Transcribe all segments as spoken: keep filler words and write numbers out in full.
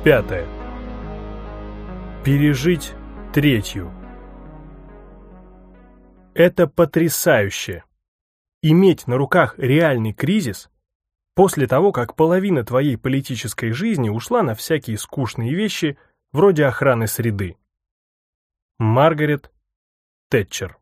Пятое. Пережить третью. Это потрясающе. Иметь на руках реальный кризис после того, как половина твоей политической жизни ушла на всякие скучные вещи вроде охраны среды. Маргарет Тэтчер.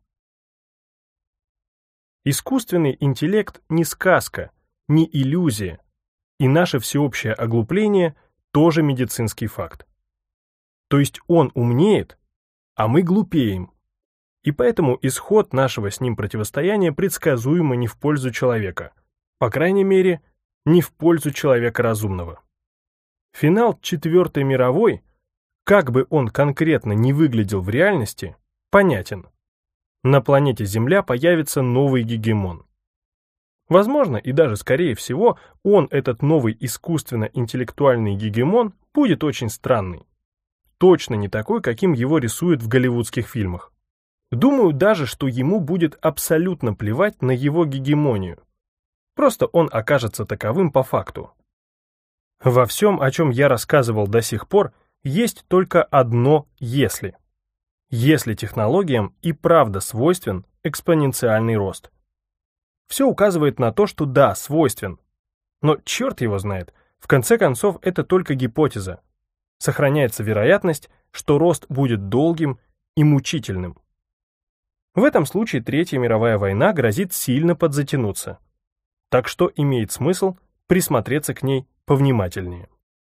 Искусственный интеллект не сказка, не иллюзия, и наше всеобщее оглупление тоже медицинский факт. То есть он умнеет, а мы глупеем, и поэтому исход нашего с ним противостояния предсказуемо не в пользу человека, по крайней мере, не в пользу человека разумного. Финал Четвертой мировой, как бы он конкретно не выглядел в реальности, понятен. На планете Земля появится новый гегемон. Возможно, и даже скорее всего, он, этот новый искусственно-интеллектуальный гегемон, будет очень странный. Точно не такой, каким его рисуют в голливудских фильмах. Думаю даже, что ему будет абсолютно плевать на его гегемонию. Просто он окажется таковым по факту. Во всем, о чем я рассказывал до сих пор, есть только одно «если». Если технологиям и правда свойствен экспоненциальный рост. Все указывает на то, что да, свойствен. Но черт его знает, в конце концов это только гипотеза. Сохраняется вероятность, что рост будет долгим и мучительным. В этом случае Третья мировая война грозит сильно подзатянуться. Так что имеет смысл присмотреться к ней повнимательнее.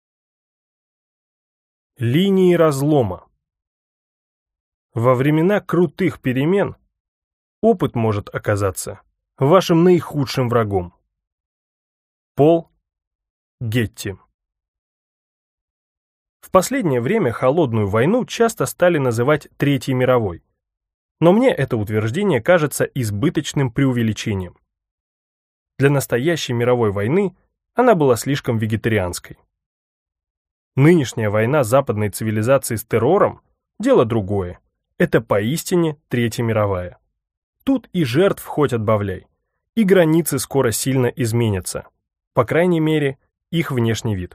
Линии разлома. Во времена крутых перемен опыт может оказаться вашим наихудшим врагом. Пол Гетти. В последнее время холодную войну часто стали называть Третьей мировой, но мне это утверждение кажется избыточным преувеличением. Для настоящей мировой войны она была слишком вегетарианской. Нынешняя война западной цивилизации с террором – дело другое. Это поистине Третья мировая. Тут и жертв хоть отбавляй, и границы скоро сильно изменятся, по крайней мере, их внешний вид.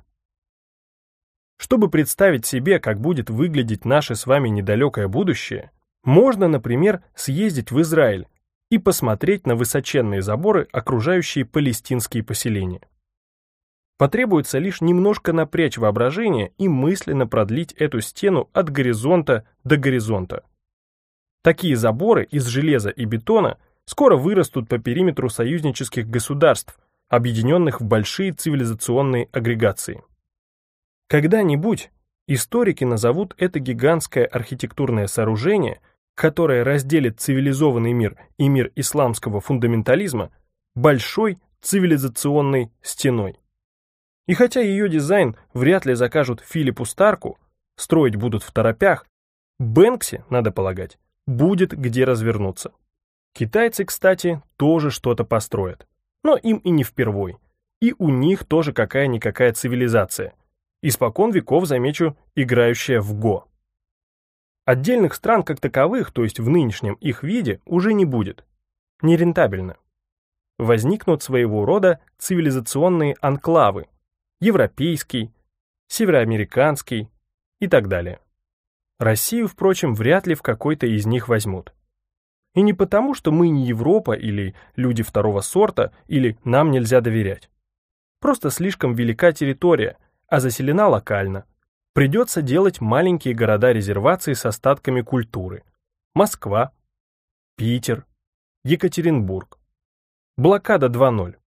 Чтобы представить себе, как будет выглядеть наше с вами недалекое будущее, можно, например, съездить в Израиль и посмотреть на высоченные заборы, окружающие палестинские поселения. Потребуется лишь немножко напрячь воображение и мысленно продлить эту стену от горизонта до горизонта. Такие заборы из железа и бетона скоро вырастут по периметру союзнических государств, объединенных в большие цивилизационные агрегации. Когда-нибудь историки назовут это гигантское архитектурное сооружение, которое разделит цивилизованный мир и мир исламского фундаментализма, большой цивилизационной стеной. И хотя ее дизайн вряд ли закажут Филиппу Старку, строить будут второпях, Бэнкси, надо полагать, будет где развернуться. Китайцы, кстати, тоже что-то построят, но им и не впервой, и у них тоже какая-никакая цивилизация, испокон веков, замечу, играющая в го. Отдельных стран как таковых, то есть в нынешнем их виде, уже не будет. Нерентабельно. Возникнут своего рода цивилизационные анклавы, европейский, североамериканский и так далее. Россию, впрочем, вряд ли в какой-то из них возьмут. И не потому, что мы не Европа или люди второго сорта, или нам нельзя доверять. Просто слишком велика территория, а заселена локально. Придется делать маленькие города-резервации с остатками культуры. Москва, Питер, Екатеринбург. Блокада два ноль.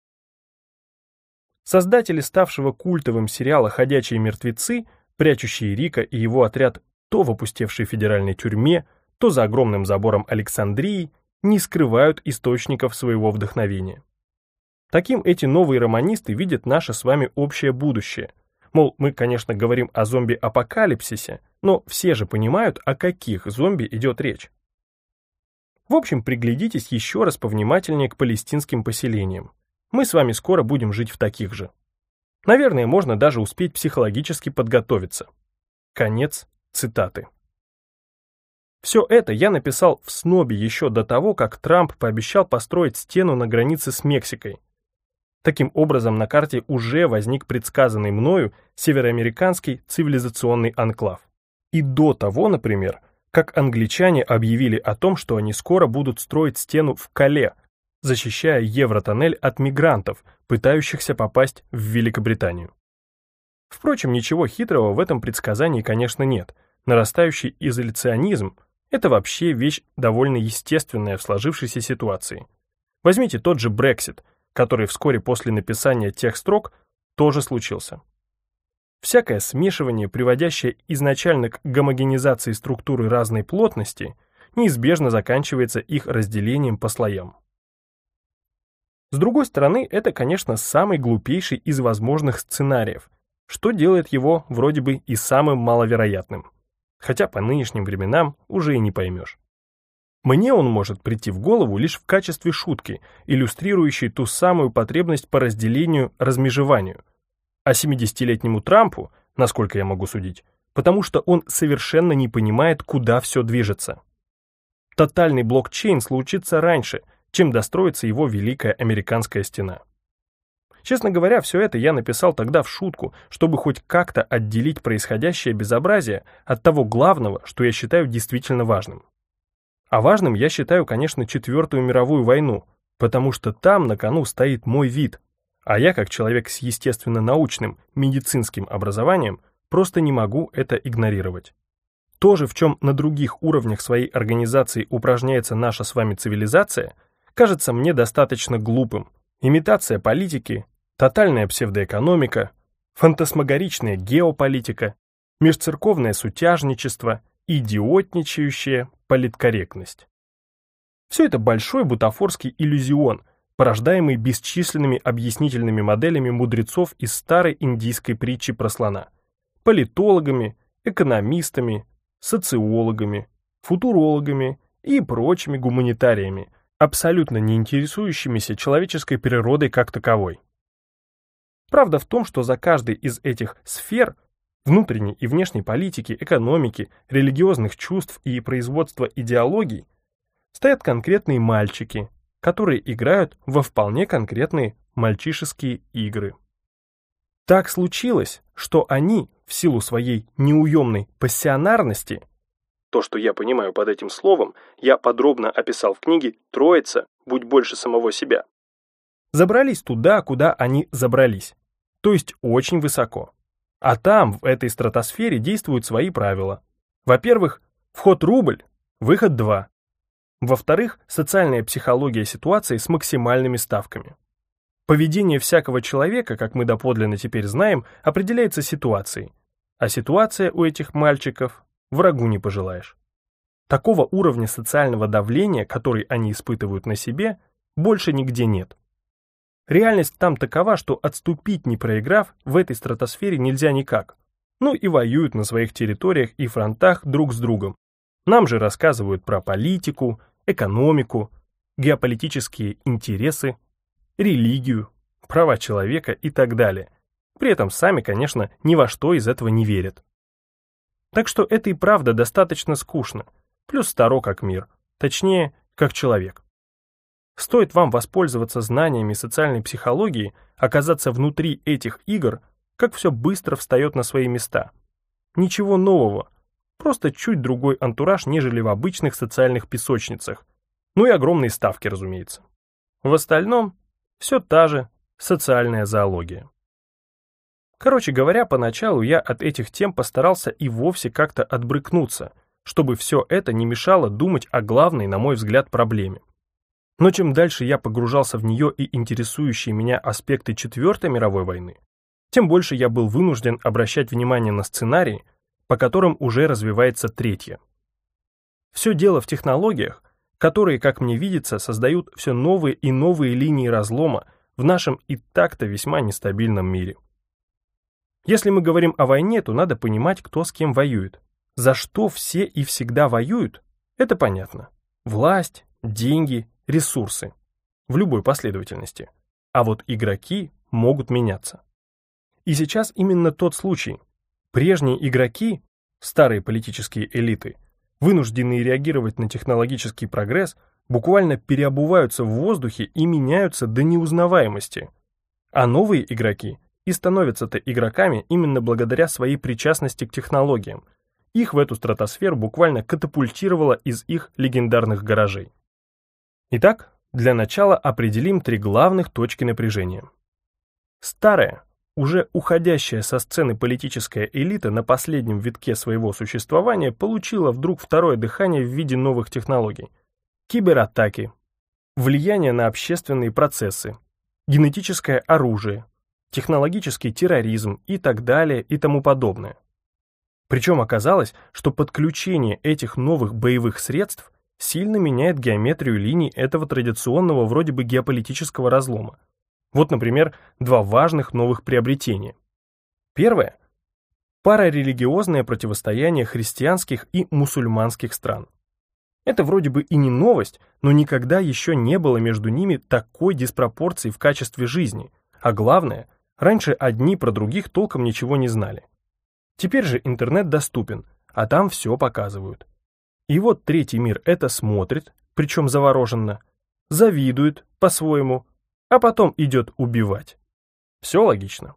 Создатели ставшего культовым сериала «Ходячие мертвецы», прячущие Рика и его отряд то в опустевшей федеральной тюрьме, то за огромным забором Александрии, не скрывают источников своего вдохновения. Таким эти новые романисты видят наше с вами общее будущее. Мол, мы, конечно, говорим о зомби-апокалипсисе, но все же понимают, о каких зомби идет речь. В общем, приглядитесь еще раз повнимательнее к палестинским поселениям. Мы с вами скоро будем жить в таких же. Наверное, можно даже успеть психологически подготовиться. Конец цитаты. Все это я написал в снобе еще до того, как Трамп пообещал построить стену на границе с Мексикой. Таким образом, на карте уже возник предсказанный мною североамериканский цивилизационный анклав. И до того, например, как англичане объявили о том, что они скоро будут строить стену в Кале, защищая Евротоннель от мигрантов, пытающихся попасть в Великобританию. Впрочем, ничего хитрого в этом предсказании, конечно, нет. Нарастающий изоляционизм – это вообще вещь довольно естественная в сложившейся ситуации. Возьмите тот же Брексит, который вскоре после написания тех строк тоже случился. Всякое смешивание, приводящее изначально к гомогенизации структуры разной плотности, неизбежно заканчивается их разделением по слоям. С другой стороны, это, конечно, самый глупейший из возможных сценариев, что делает его вроде бы и самым маловероятным, хотя по нынешним временам уже и не поймешь. Мне он может прийти в голову лишь в качестве шутки, иллюстрирующей ту самую потребность по разделению, размежеванию, а семидесятилетнему Трампу, насколько я могу судить, потому что он совершенно не понимает, куда все движется. Тотальный блокчейн случится раньше, чем достроится его великая американская стена. Честно говоря, все это я написал тогда в шутку, чтобы хоть как-то отделить происходящее безобразие от того главного, что я считаю действительно важным. А важным я считаю, конечно, Четвертую мировую войну, потому что там на кону стоит мой вид, а я, как человек с естественно-научным, медицинским образованием, просто не могу это игнорировать. То же, в чем на других уровнях своей организации упражняется наша с вами цивилизация, кажется мне достаточно глупым. Имитация политики, тотальная псевдоэкономика, фантасмагоричная геополитика, межцерковное сутяжничество, идиотничающая политкорректность. Все это большой бутафорский иллюзион, порождаемый бесчисленными объяснительными моделями мудрецов из старой индийской притчи про слона, политологами, экономистами, социологами, футурологами и прочими гуманитариями, абсолютно не интересующимися человеческой природой как таковой. Правда в том, что за каждой из этих сфер внутренней и внешней политики, экономики, религиозных чувств и производства идеологий стоят конкретные мальчики, которые играют во вполне конкретные мальчишеские игры. Так случилось, что они, в силу своей неуемной пассионарности, то, что я понимаю под этим словом, я подробно описал в книге «Троица. Будь больше самого себя», забрались туда, куда они забрались, то есть очень высоко. А там, в этой стратосфере, действуют свои правила. Во-первых, вход рубль, выход два. Во-вторых, социальная психология ситуации с максимальными ставками. Поведение всякого человека, как мы доподлинно теперь знаем, определяется ситуацией, а ситуация у этих мальчиков врагу не пожелаешь. Такого уровня социального давления, который они испытывают на себе, больше нигде нет. Реальность там такова, что отступить, не проиграв, в этой стратосфере нельзя никак. Ну и воюют на своих территориях и фронтах друг с другом. Нам же рассказывают про политику, экономику, геополитические интересы, религию, права человека и так далее. При этом сами, конечно, ни во что из этого не верят. Так что это и правда достаточно скучно, плюс старо как мир, точнее, как человек. Стоит вам воспользоваться знаниями социальной психологии, оказаться внутри этих игр, как все быстро встает на свои места. Ничего нового, просто чуть другой антураж, нежели в обычных социальных песочницах. Ну и огромные ставки, разумеется. В остальном все та же социальная зоология. Короче говоря, поначалу я от этих тем постарался и вовсе как-то отбрыкнуться, чтобы все это не мешало думать о главной, на мой взгляд, проблеме. Но чем дальше я погружался в нее и интересующие меня аспекты Четвертой мировой войны, тем больше я был вынужден обращать внимание на сценарии, по которым уже развивается Третья. Все дело в технологиях, которые, как мне видится, создают все новые и новые линии разлома в нашем и так-то весьма нестабильном мире. Если мы говорим о войне, то надо понимать, кто с кем воюет. За что все и всегда воюют, это понятно. Власть, деньги, ресурсы. В любой последовательности. А вот игроки могут меняться. И сейчас именно тот случай. Прежние игроки, старые политические элиты, вынужденные реагировать на технологический прогресс, буквально переобуваются в воздухе и меняются до неузнаваемости. А новые игроки и становятся-то игроками именно благодаря своей причастности к технологиям. Их в эту стратосферу буквально катапультировало из их легендарных гаражей. Итак, для начала определим три главных точки напряжения. Старая, уже уходящая со сцены политическая элита на последнем витке своего существования получила вдруг второе дыхание в виде новых технологий. Кибератаки, влияние на общественные процессы, генетическое оружие, технологический терроризм и так далее и тому подобное. Причем оказалось, что подключение этих новых боевых средств сильно меняет геометрию линий этого традиционного вроде бы геополитического разлома. Вот, например, два важных новых приобретения. Первое – парарелигиозное противостояние христианских и мусульманских стран. Это вроде бы и не новость, но никогда еще не было между ними такой диспропорции в качестве жизни, а главное, раньше одни про других толком ничего не знали. Теперь же интернет доступен, а там все показывают. И вот третий мир это смотрит, причем завороженно, завидует по-своему, а потом идет убивать. Все логично.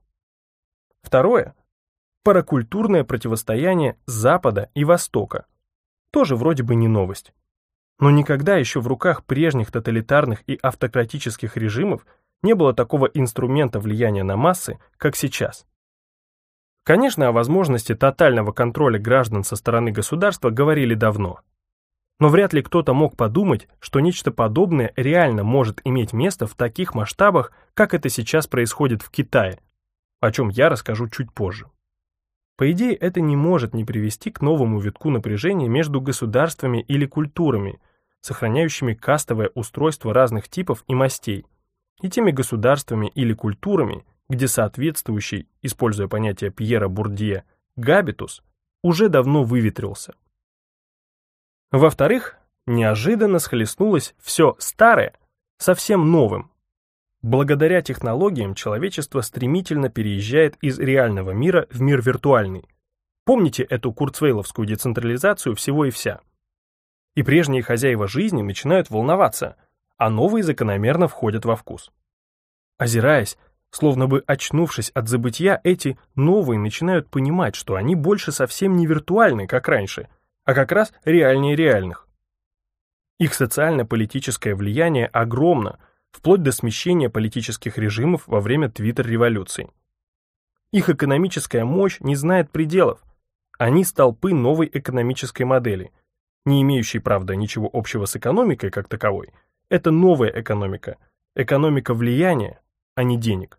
Второе – паракультурное противостояние Запада и Востока. Тоже вроде бы не новость. Но никогда еще в руках прежних тоталитарных и автократических режимов не было такого инструмента влияния на массы, как сейчас. Конечно, о возможности тотального контроля граждан со стороны государства говорили давно. Но вряд ли кто-то мог подумать, что нечто подобное реально может иметь место в таких масштабах, как это сейчас происходит в Китае, о чем я расскажу чуть позже. По идее, это не может не привести к новому витку напряжения между государствами или культурами, сохраняющими кастовое устройство разных типов и мастей, и теми государствами или культурами, где соответствующий, используя понятие Пьера Бурдье, габитус, уже давно выветрился. Во-вторых, неожиданно схлестнулось все старое совсем новым. Благодаря технологиям человечество стремительно переезжает из реального мира в мир виртуальный. Помните эту курцвейловскую децентрализацию всего и вся? И прежние хозяева жизни начинают волноваться, а новые закономерно входят во вкус. Озираясь, словно бы очнувшись от забытья, эти новые начинают понимать, что они больше совсем не виртуальны, как раньше, а как раз реальнее реальных. Их социально-политическое влияние огромно, вплоть до смещения политических режимов во время твиттер-революции. Их экономическая мощь не знает пределов. Они столпы новой экономической модели, не имеющей, правда, ничего общего с экономикой как таковой. Это новая экономика, экономика влияния, а не денег.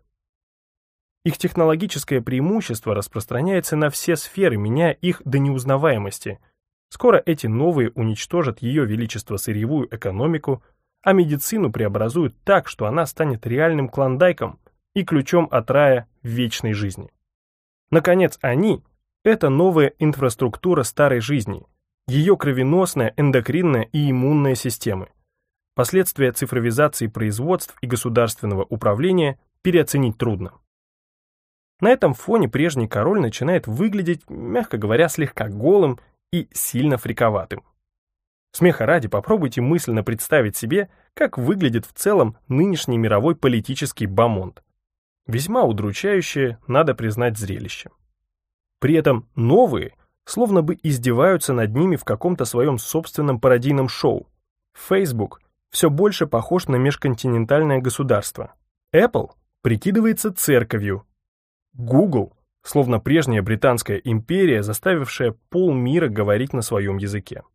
Их технологическое преимущество распространяется на все сферы, меняя их до неузнаваемости. Скоро эти новые уничтожат ее величество сырьевую экономику, а медицину преобразуют так, что она станет реальным клондайком и ключом от рая в вечной жизни. Наконец, они – это новая инфраструктура старой жизни, ее кровеносная, эндокринная и иммунная системы. Последствия цифровизации производств и государственного управления переоценить трудно. На этом фоне прежний король начинает выглядеть, мягко говоря, слегка голым и сильно фриковатым. Смеха ради, попробуйте мысленно представить себе, как выглядит в целом нынешний мировой политический бомонд. Весьма удручающее, надо признать, зрелище. При этом новые словно бы издеваются над ними в каком-то своем собственном пародийном шоу. Facebook все больше похож на межконтинентальное государство. Apple прикидывается церковью. Google словно прежняя британская империя, заставившая полмира говорить на своем языке.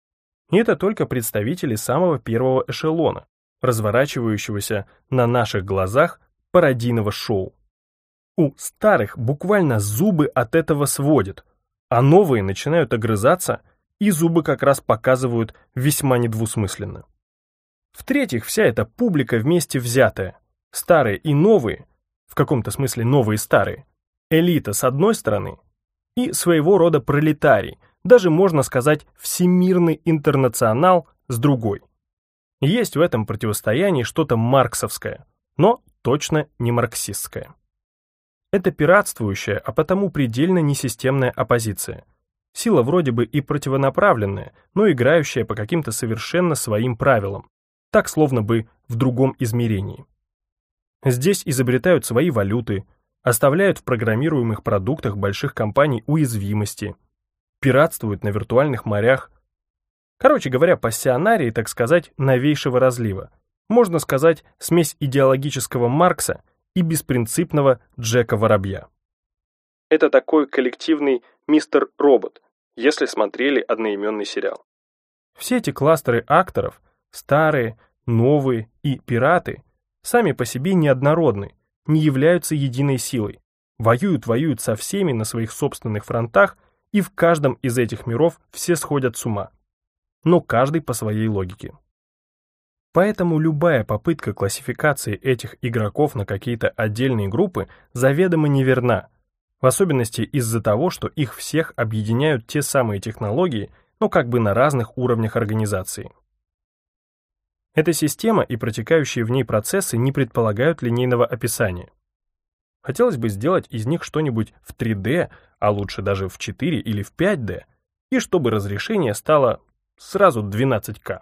И это только представители самого первого эшелона, разворачивающегося на наших глазах пародийного шоу. У старых буквально зубы от этого сводят, а новые начинают огрызаться, и зубы как раз показывают весьма недвусмысленно. В-третьих, вся эта публика вместе взятая, старые и новые, в каком-то смысле новые и старые, элита с одной стороны и своего рода пролетарий, даже можно сказать всемирный интернационал с другой. Есть в этом противостоянии что-то марксовское, но точно не марксистское. Это пиратствующая, а потому предельно несистемная оппозиция. Сила вроде бы и противонаправленная, но играющая по каким-то совершенно своим правилам, так словно бы в другом измерении. Здесь изобретают свои валюты, оставляют в программируемых продуктах больших компаний уязвимости, пиратствуют на виртуальных морях. Короче говоря, пассионарии, так сказать, новейшего разлива. Можно сказать, смесь идеологического Маркса и беспринципного Джека Воробья. Это такой коллективный мистер Робот, если смотрели одноименный сериал. Все эти кластеры акторов, старые, новые и пираты, сами по себе неоднородны, не являются единой силой, воюют-воюют со всеми на своих собственных фронтах, и в каждом из этих миров все сходят с ума, но каждый по своей логике. Поэтому любая попытка классификации этих игроков на какие-то отдельные группы заведомо неверна, в особенности из-за того, что их всех объединяют те самые технологии, но как бы на разных уровнях организации. Эта система и протекающие в ней процессы не предполагают линейного описания. Хотелось бы сделать из них что-нибудь в три дэ, а лучше даже в четыре или в пять дэ, и чтобы разрешение стало сразу двенадцать ка.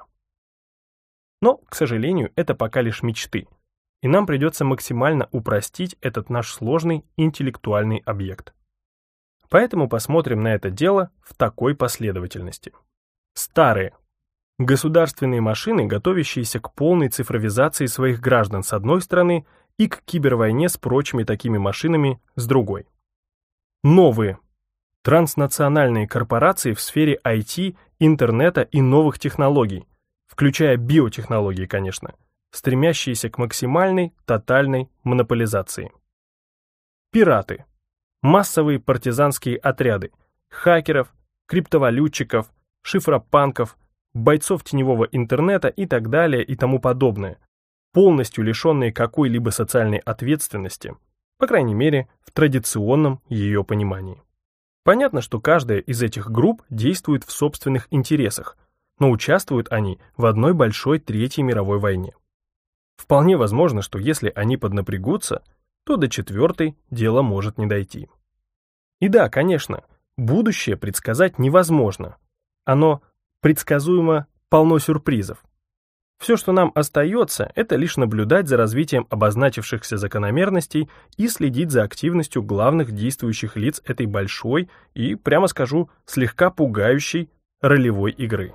Но, к сожалению, это пока лишь мечты, и нам придется максимально упростить этот наш сложный интеллектуальный объект. Поэтому посмотрим на это дело в такой последовательности. Старые. Государственные машины, готовящиеся к полной цифровизации своих граждан с одной стороны и к кибервойне с прочими такими машинами с другой. Новые. Транснациональные корпорации в сфере ай ти, интернета и новых технологий, включая биотехнологии, конечно, стремящиеся к максимальной, тотальной монополизации. Пираты. Массовые партизанские отряды, хакеров, криптовалютчиков, шифропанков, бойцов теневого интернета и так далее и тому подобное, полностью лишенные какой-либо социальной ответственности, по крайней мере, в традиционном ее понимании. Понятно, что каждая из этих групп действует в собственных интересах, но участвуют они в одной большой Третьей мировой войне. Вполне возможно, что если они поднапрягутся, то до четвертой дело может не дойти. И да, конечно, будущее предсказать невозможно. Оно предсказуемо полно сюрпризов. Все, что нам остается, это лишь наблюдать за развитием обозначившихся закономерностей и следить за активностью главных действующих лиц этой большой и, прямо скажу, слегка пугающей ролевой игры.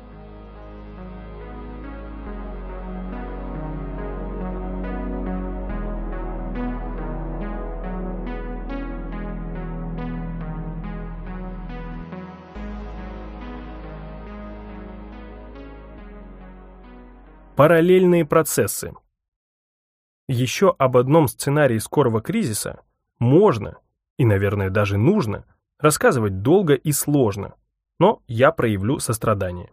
Параллельные процессы. Еще об одном сценарии скорого кризиса можно, и, наверное, даже нужно, рассказывать долго и сложно, но я проявлю сострадание.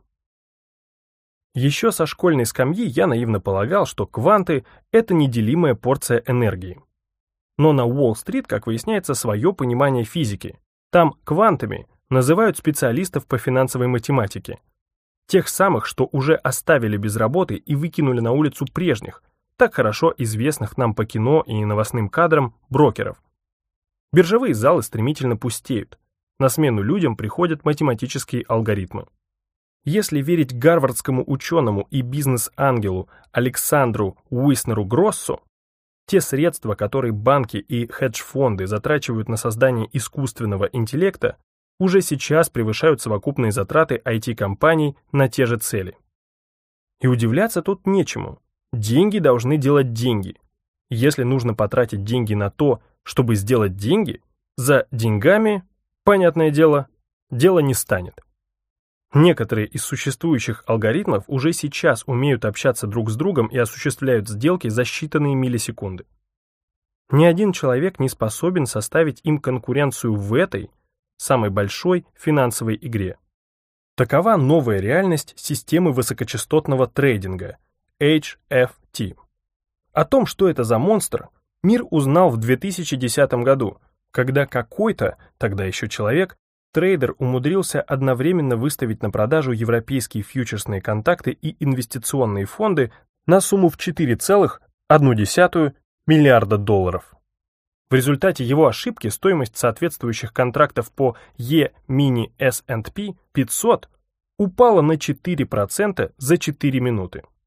Еще со школьной скамьи я наивно полагал, что кванты — это неделимая порция энергии. Но на Уолл-стрит, как выясняется, свое понимание физики. Там квантами называют специалистов по финансовой математике. Тех самых, что уже оставили без работы и выкинули на улицу прежних, так хорошо известных нам по кино и новостным кадрам, брокеров. Биржевые залы стремительно пустеют. На смену людям приходят математические алгоритмы. Если верить гарвардскому ученому и бизнес-ангелу Александру Уиснеру-Гроссу, те средства, которые банки и хедж-фонды затрачивают на создание искусственного интеллекта, уже сейчас превышают совокупные затраты ай ти-компаний на те же цели. И удивляться тут нечему. Деньги должны делать деньги. Если нужно потратить деньги на то, чтобы сделать деньги, за деньгами, понятное дело, дело не станет. Некоторые из существующих алгоритмов уже сейчас умеют общаться друг с другом и осуществляют сделки за считанные миллисекунды. Ни один человек не способен составить им конкуренцию в этой, самой большой финансовой игре. Такова новая реальность системы высокочастотного трейдинга, эйч эф ти. О том, что это за монстр, мир узнал в две тысячи десятом году, когда какой-то, тогда еще человек, трейдер умудрился одновременно выставить на продажу европейские фьючерсные контракты и инвестиционные фонды на сумму в четыре целых одну десятую миллиарда долларов. В результате его ошибки стоимость соответствующих контрактов по E-mini эс энд пи пятьсот упала на четыре процента за четыре минуты.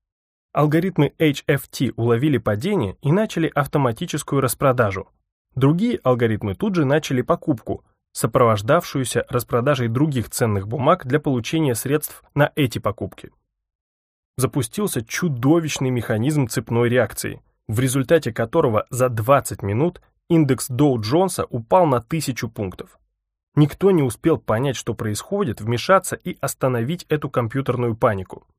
Алгоритмы эйч эф ти уловили падение и начали автоматическую распродажу. Другие алгоритмы тут же начали покупку, сопровождавшуюся распродажей других ценных бумаг для получения средств на эти покупки. Запустился чудовищный механизм цепной реакции, в результате которого за двадцать минут индекс Доу-Джонса упал на тысячу пунктов. Никто не успел понять, что происходит, вмешаться и остановить эту компьютерную панику.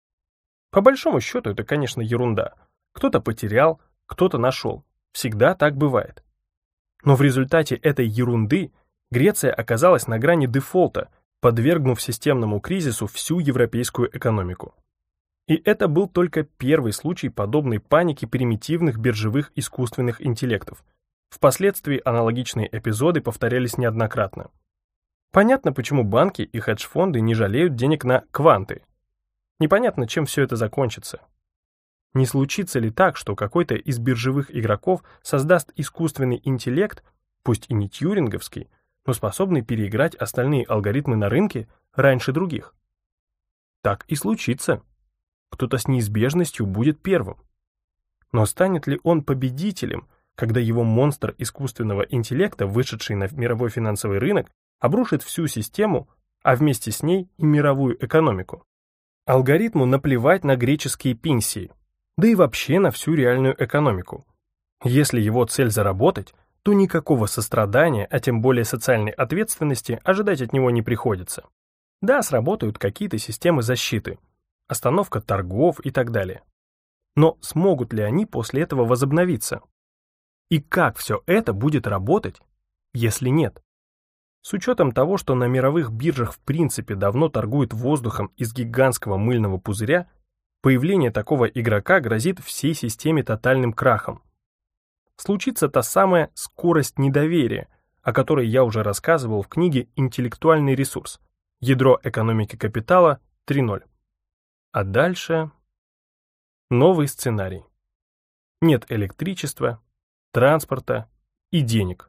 По большому счету это, конечно, ерунда. Кто-то потерял, кто-то нашел. Всегда так бывает. Но в результате этой ерунды Греция оказалась на грани дефолта, подвергнув системному кризису всю европейскую экономику. И это был только первый случай подобной паники примитивных биржевых искусственных интеллектов. Впоследствии аналогичные эпизоды повторялись неоднократно. Понятно, почему банки и хедж-фонды не жалеют денег на кванты. Непонятно, чем все это закончится. Не случится ли так, что какой-то из биржевых игроков создаст искусственный интеллект, пусть и не тьюринговский, но способный переиграть остальные алгоритмы на рынке раньше других? Так и случится. Кто-то с неизбежностью будет первым. Но станет ли он победителем, когда его монстр искусственного интеллекта, вышедший на мировой финансовый рынок, обрушит всю систему, а вместе с ней и мировую экономику? Алгоритму наплевать на греческие пенсии, да и вообще на всю реальную экономику. Если его цель заработать, то никакого сострадания, а тем более социальной ответственности ожидать от него не приходится. Да, сработают какие-то системы защиты, остановка торгов и так далее. Но смогут ли они после этого возобновиться? И как все это будет работать, если нет? С учетом того, что на мировых биржах в принципе давно торгуют воздухом из гигантского мыльного пузыря, появление такого игрока грозит всей системе тотальным крахом. Случится та самая скорость недоверия, о которой я уже рассказывал в книге «Интеллектуальный ресурс. Ядро экономики капитала три ноль». А дальше новый сценарий. Нет электричества, транспорта и денег.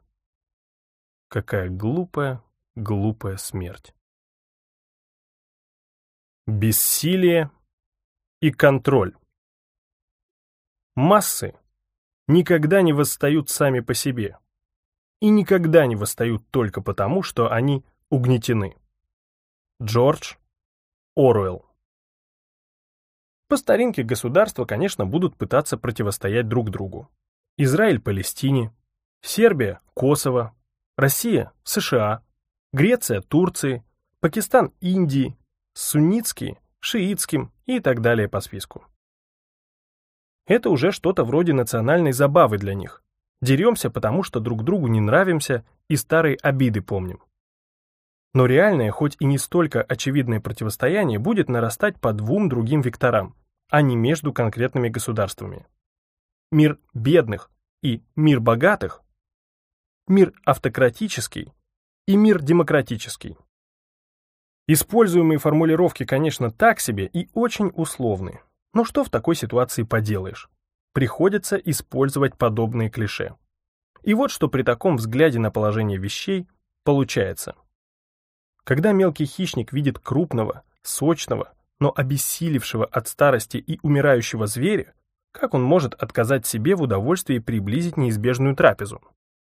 Какая глупая, глупая смерть. Бессилие и контроль. Массы никогда не восстают сами по себе и никогда не восстают только потому, что они угнетены. Джордж Оруэлл. По старинке государства, конечно, будут пытаться противостоять друг другу. Израиль Палестине, Сербия Косово, Россия США, Греция Турции, Пакистан Индии, суннитские шиитским и так далее по списку. Это уже что-то вроде национальной забавы для них. Деремся, потому что друг другу не нравимся и старые обиды помним. Но реальное, хоть и не столько очевидное противостояние будет нарастать по двум другим векторам, а не между конкретными государствами. Мир бедных и мир богатых, мир автократический и мир демократический. Используемые формулировки, конечно, так себе и очень условны. Но что в такой ситуации поделаешь? Приходится использовать подобные клише. И вот что при таком взгляде на положение вещей получается. Когда мелкий хищник видит крупного, сочного, но обессилевшего от старости и умирающего зверя, как он может отказать себе в удовольствии приблизить неизбежную трапезу?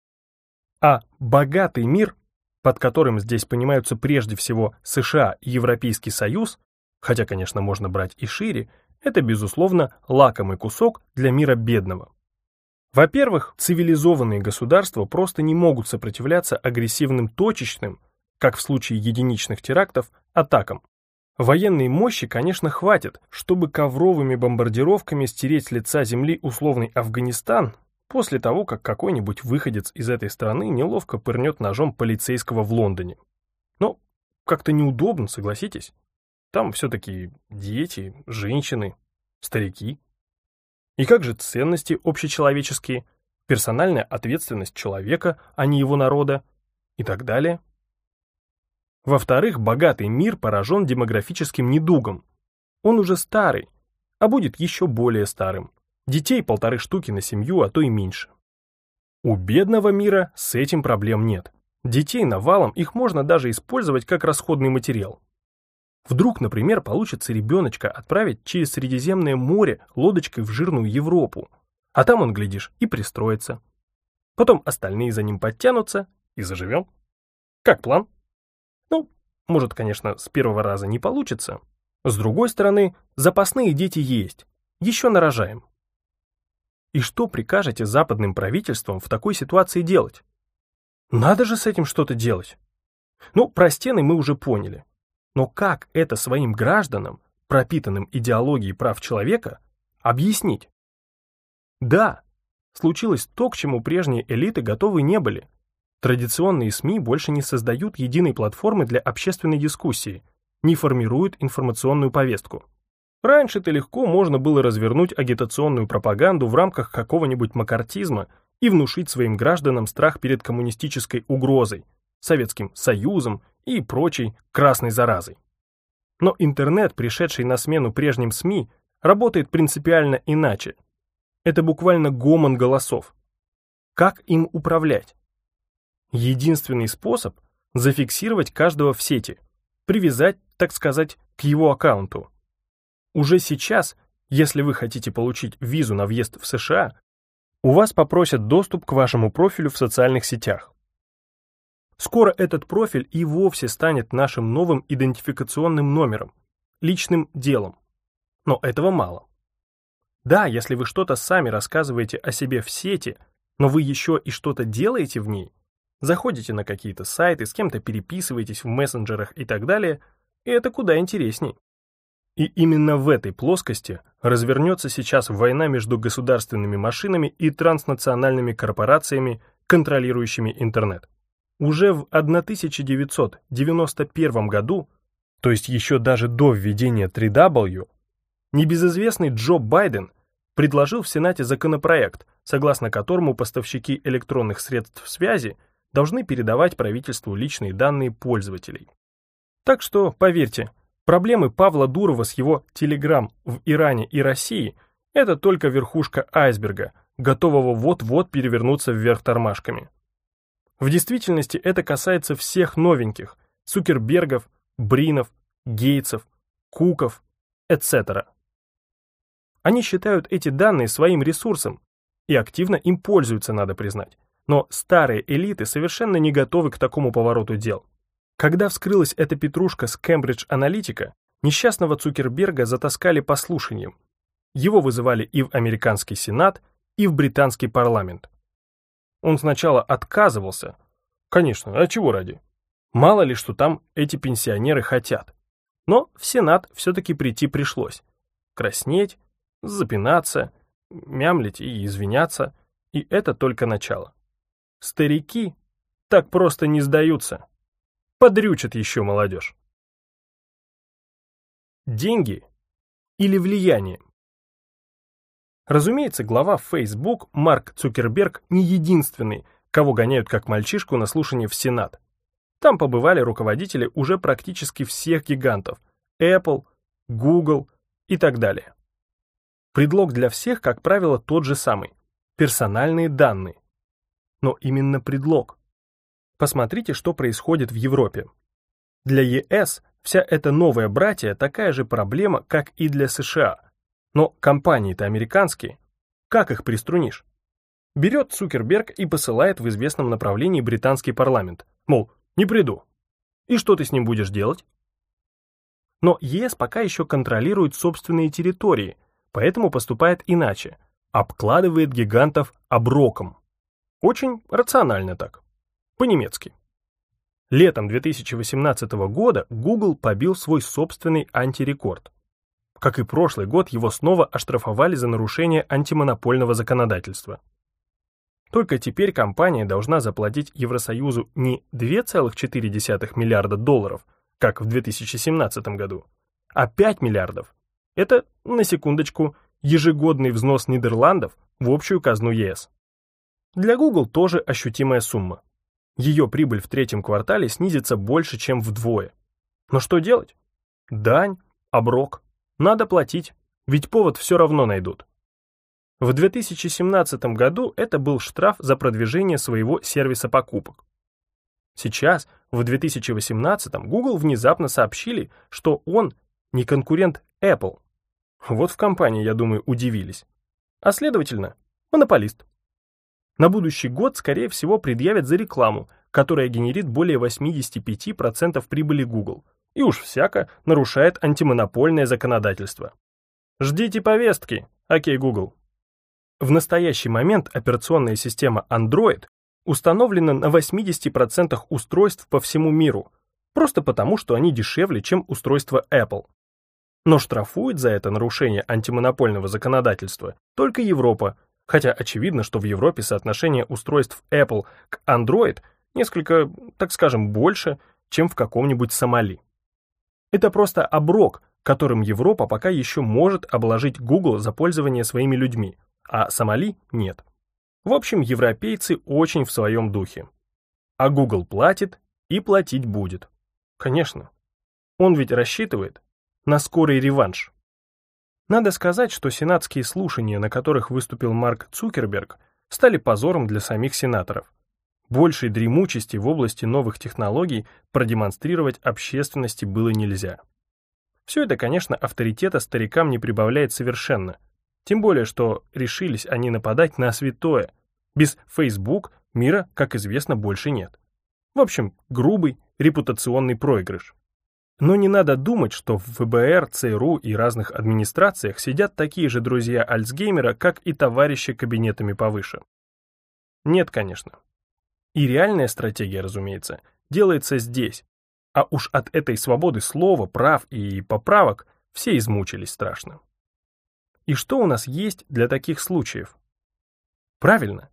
А богатый мир, под которым здесь понимаются прежде всего США и Европейский Союз, хотя, конечно, можно брать и шире, это, безусловно, лакомый кусок для мира бедного. Во-первых, цивилизованные государства просто не могут сопротивляться агрессивным точечным, как в случае единичных терактов, атакам. Военной мощи, конечно, хватит, чтобы ковровыми бомбардировками стереть с лица земли условный Афганистан, после того, как какой-нибудь выходец из этой страны неловко пырнет ножом полицейского в Лондоне. Но как-то неудобно, согласитесь. Там все-таки дети, женщины, старики. И как же ценности общечеловеческие, персональная ответственность человека, а не его народа, и так далее. Во-вторых, богатый мир поражен демографическим недугом. Он уже старый, а будет еще более старым. Детей полторы штуки на семью, а то и меньше. У бедного мира с этим проблем нет. Детей навалом, их можно даже использовать как расходный материал. Вдруг, например, получится ребеночка отправить через Средиземное море лодочкой в жирную Европу, а там он, глядишь, и пристроится. Потом остальные за ним подтянутся и заживем. Как план? Ну, может, конечно, с первого раза не получится. С другой стороны, запасные дети есть, еще нарожаем. И что прикажете западным правительствам в такой ситуации делать? Надо же с этим что-то делать. Ну, про стены мы уже поняли. Но как это своим гражданам, пропитанным идеологией прав человека, объяснить? Да, случилось то, к чему прежние элиты готовы не были. Традиционные СМИ больше не создают единой платформы для общественной дискуссии, не формируют информационную повестку. Раньше-то легко можно было развернуть агитационную пропаганду в рамках какого-нибудь маккартизма и внушить своим гражданам страх перед коммунистической угрозой, Советским Союзом и прочей красной заразой. Но интернет, пришедший на смену прежним СМИ, работает принципиально иначе. Это буквально гомон голосов. Как им управлять? Единственный способ – зафиксировать каждого в сети, привязать, так сказать, к его аккаунту. Уже сейчас, если вы хотите получить визу на въезд в США, у вас попросят доступ к вашему профилю в социальных сетях. Скоро этот профиль и вовсе станет нашим новым идентификационным номером, личным делом. Но этого мало. Да, если вы что-то сами рассказываете о себе в сети, но вы еще и что-то делаете в ней, заходите на какие-то сайты, с кем-то переписываетесь в мессенджерах и так далее, и это куда интересней. И именно в этой плоскости развернется сейчас война между государственными машинами и транснациональными корпорациями, контролирующими интернет. Уже в тысяча девятьсот девяносто первом году, то есть еще даже до введения три дабл ю, небезызвестный Джо Байден предложил в Сенате законопроект, согласно которому поставщики электронных средств связи должны передавать правительству личные данные пользователей. Так что, поверьте, проблемы Павла Дурова с его Telegram в Иране и России – это только верхушка айсберга, готового вот-вот перевернуться вверх тормашками. В действительности это касается всех новеньких – Цукербергов, Бринов, Гейтсов, Куков, et cetera. Они считают эти данные своим ресурсом и активно им пользуются, надо признать. Но старые элиты совершенно не готовы к такому повороту дел. Когда вскрылась эта петрушка с Cambridge Analytica, несчастного Цукерберга затаскали по слушаниям. Его вызывали и в американский Сенат, и в британский парламент. Он сначала отказывался. Конечно, а чего ради? Мало ли, что там эти пенсионеры хотят. Но в Сенат все-таки прийти пришлось. Краснеть, запинаться, мямлить и извиняться. И это только начало. Старики так просто не сдаются. Подрючат еще молодежь. Деньги или влияние? Разумеется, глава Facebook Марк Цукерберг не единственный, кого гоняют как мальчишку на слушание в Сенат. Там побывали руководители уже практически всех гигантов – Apple, Google и так далее. Предлог для всех, как правило, тот же самый – персональные данные. Но именно предлог. Посмотрите, что происходит в Европе. Для ЕС вся эта новая братья такая же проблема, как и для США. Но компании-то американские. Как их приструнишь? Берет Цукерберг и посылает в известном направлении британский парламент. Мол, не приду. И что ты с ним будешь делать? Но ЕС пока еще контролирует собственные территории, поэтому поступает иначе. Обкладывает гигантов оброком. Очень рационально так. По-немецки. Летом две тысячи восемнадцатого года Google побил свой собственный антирекорд. Как и прошлый год, его снова оштрафовали за нарушение антимонопольного законодательства. Только теперь компания должна заплатить Евросоюзу не два целых четыре десятых миллиарда долларов, как в две тысячи семнадцатом году, а пять миллиардов. Это, на секундочку, ежегодный взнос Нидерландов в общую казну ЕС. Для Google тоже ощутимая сумма. Ее прибыль в третьем квартале снизится больше, чем вдвое. Но что делать? Дань, оброк. Надо платить, ведь повод все равно найдут. В две тысячи семнадцатом году это был штраф за продвижение своего сервиса покупок. Сейчас, в две тысячи восемнадцатом, Google внезапно сообщили, что он не конкурент Apple. Вот в компании, я думаю, удивились. А следовательно, монополист. На будущий год, скорее всего, предъявят за рекламу, которая генерит более восемьдесят пять процентов прибыли Google, и уж всяко нарушает антимонопольное законодательство. Ждите повестки, окей, Google. В настоящий момент операционная система Android установлена на восемьдесят процентов устройств по всему миру, просто потому, что они дешевле, чем устройства Apple. Но штрафует за это нарушение антимонопольного законодательства только Европа, хотя очевидно, что в Европе соотношение устройств Apple к Android несколько, так скажем, больше, чем в каком-нибудь Сомали. Это просто оброк, которым Европа пока еще может обложить Google за пользование своими людьми, а Сомали нет. В общем, европейцы очень в своем духе. А Google платит и платить будет. Конечно. Он ведь рассчитывает на скорый реванш. Надо сказать, что сенатские слушания, на которых выступил Марк Цукерберг, стали позором для самих сенаторов. Большей дремучести в области новых технологий продемонстрировать общественности было нельзя. Все это, конечно, авторитета старикам не прибавляет совершенно. Тем более, что решились они нападать на святое. Без Facebook мира, как известно, больше нет. В общем, грубый репутационный проигрыш. Но не надо думать, что в ФБР, ЦРУ и разных администрациях сидят такие же друзья Альцгеймера, как и товарищи кабинетами повыше. Нет, конечно. И реальная стратегия, разумеется, делается здесь. А уж от этой свободы слова, прав и поправок все измучились страшно. И что у нас есть для таких случаев? Правильно.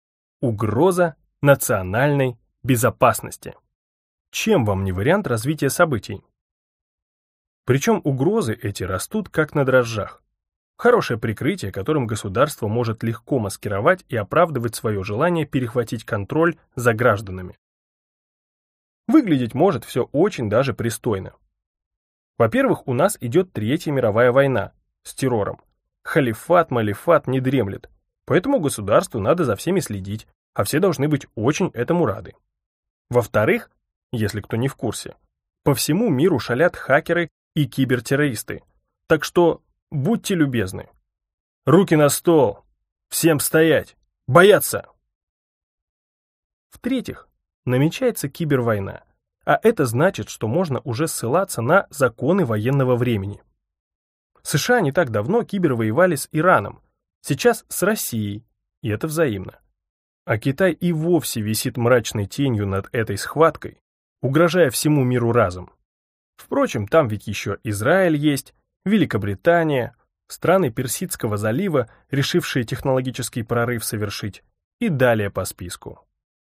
Угроза национальной безопасности. Чем вам не вариант развития событий? Причем угрозы эти растут как на дрожжах. Хорошее прикрытие, которым государство может легко маскировать и оправдывать свое желание перехватить контроль за гражданами. Выглядеть может все очень даже пристойно. Во-первых, у нас идет Третья мировая война с террором. Халифат-малифат не дремлет, поэтому государству надо за всеми следить, а все должны быть очень этому рады. Во-вторых, если кто не в курсе, по всему миру шалят хакеры и кибертеррористы, так что будьте любезны. Руки на стол, всем стоять, бояться! В-третьих, намечается кибервойна, а это значит, что можно уже ссылаться на законы военного времени. США не так давно кибервоевали с Ираном, сейчас с Россией, и это взаимно. А Китай и вовсе висит мрачной тенью над этой схваткой, угрожая всему миру разом. Впрочем, там ведь еще Израиль есть, Великобритания, страны Персидского залива, решившие технологический прорыв совершить, и далее по списку.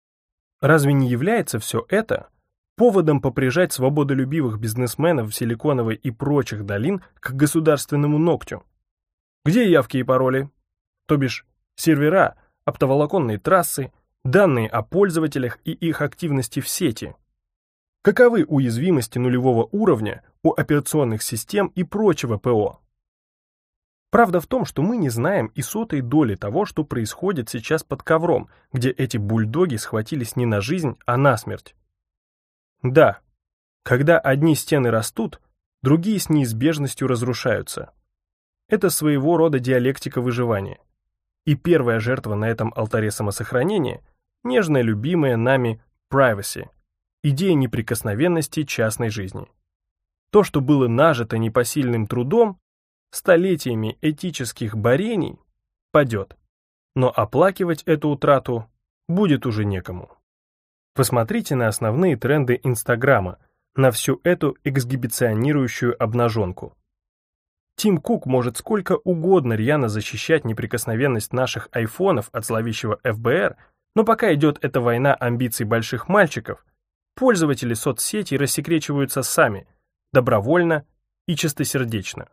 Разве не является все это поводом поприжать свободолюбивых бизнесменов Силиконовой и прочих долин к государственному ногтю? Где явки и пароли? То бишь сервера, оптоволоконные трассы, данные о пользователях и их активности в сети. Каковы уязвимости нулевого уровня у операционных систем и прочего ПО? Правда в том, что мы не знаем и сотой доли того, что происходит сейчас под ковром, где эти бульдоги схватились не на жизнь, а на смерть. Да, когда одни стены растут, другие с неизбежностью разрушаются. Это своего рода диалектика выживания. И первая жертва на этом алтаре самосохранения – нежно любимая нами privacy, идея неприкосновенности частной жизни. То, что было нажито непосильным трудом, столетиями этических борений, падет. Но оплакивать эту утрату будет уже некому. Посмотрите на основные тренды Инстаграма, на всю эту эксгибиционирующую обнаженку. Тим Кук может сколько угодно рьяно защищать неприкосновенность наших айфонов от зловещего эф бэ эр, но пока идет эта война амбиций больших мальчиков, пользователи соцсетей рассекречиваются сами, добровольно и чистосердечно.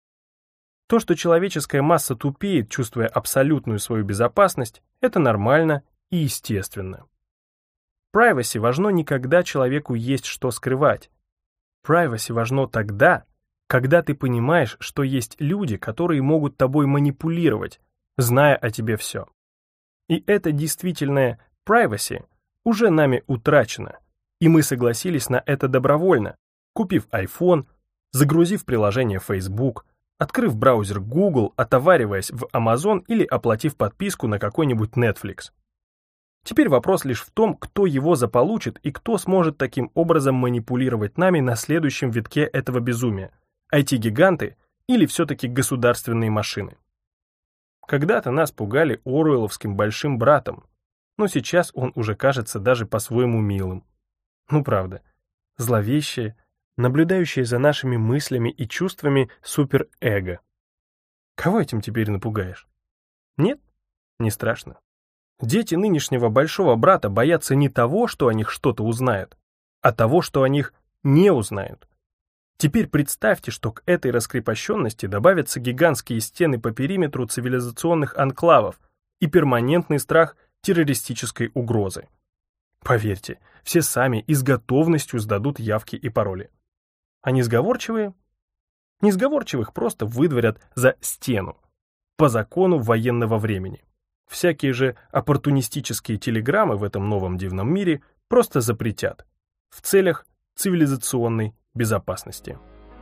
То, что человеческая масса тупеет, чувствуя абсолютную свою безопасность, это нормально и естественно. Privacy важно не когда человеку есть что скрывать. Privacy важно тогда, когда ты понимаешь, что есть люди, которые могут тобой манипулировать, зная о тебе все. И это действительное privacy уже нами утрачено, И мы согласились на это добровольно, купив iPhone, загрузив приложение Facebook, открыв браузер Google, отовариваясь в Amazon или оплатив подписку на какой-нибудь Netflix. Теперь вопрос лишь в том, кто его заполучит и кто сможет таким образом манипулировать нами на следующем витке этого безумия – ай ти-гиганты или все-таки государственные машины. Когда-то нас пугали оруэлловским большим братом, но сейчас он уже кажется даже по-своему милым. Ну правда, зловещее, наблюдающее за нашими мыслями и чувствами суперэго. Кого этим теперь напугаешь? Нет, не страшно. Дети нынешнего большого брата боятся не того, что о них что-то узнают, а того, что о них не узнают. Теперь представьте, что к этой раскрепощенности добавятся гигантские стены по периметру цивилизационных анклавов и перманентный страх террористической угрозы. Поверьте, все сами и с готовностью сдадут явки и пароли. А несговорчивые? Несговорчивых просто выдворят за стену, по закону военного времени. Всякие же оппортунистические телеграммы в этом новом дивном мире просто запретят в целях цивилизационной безопасности.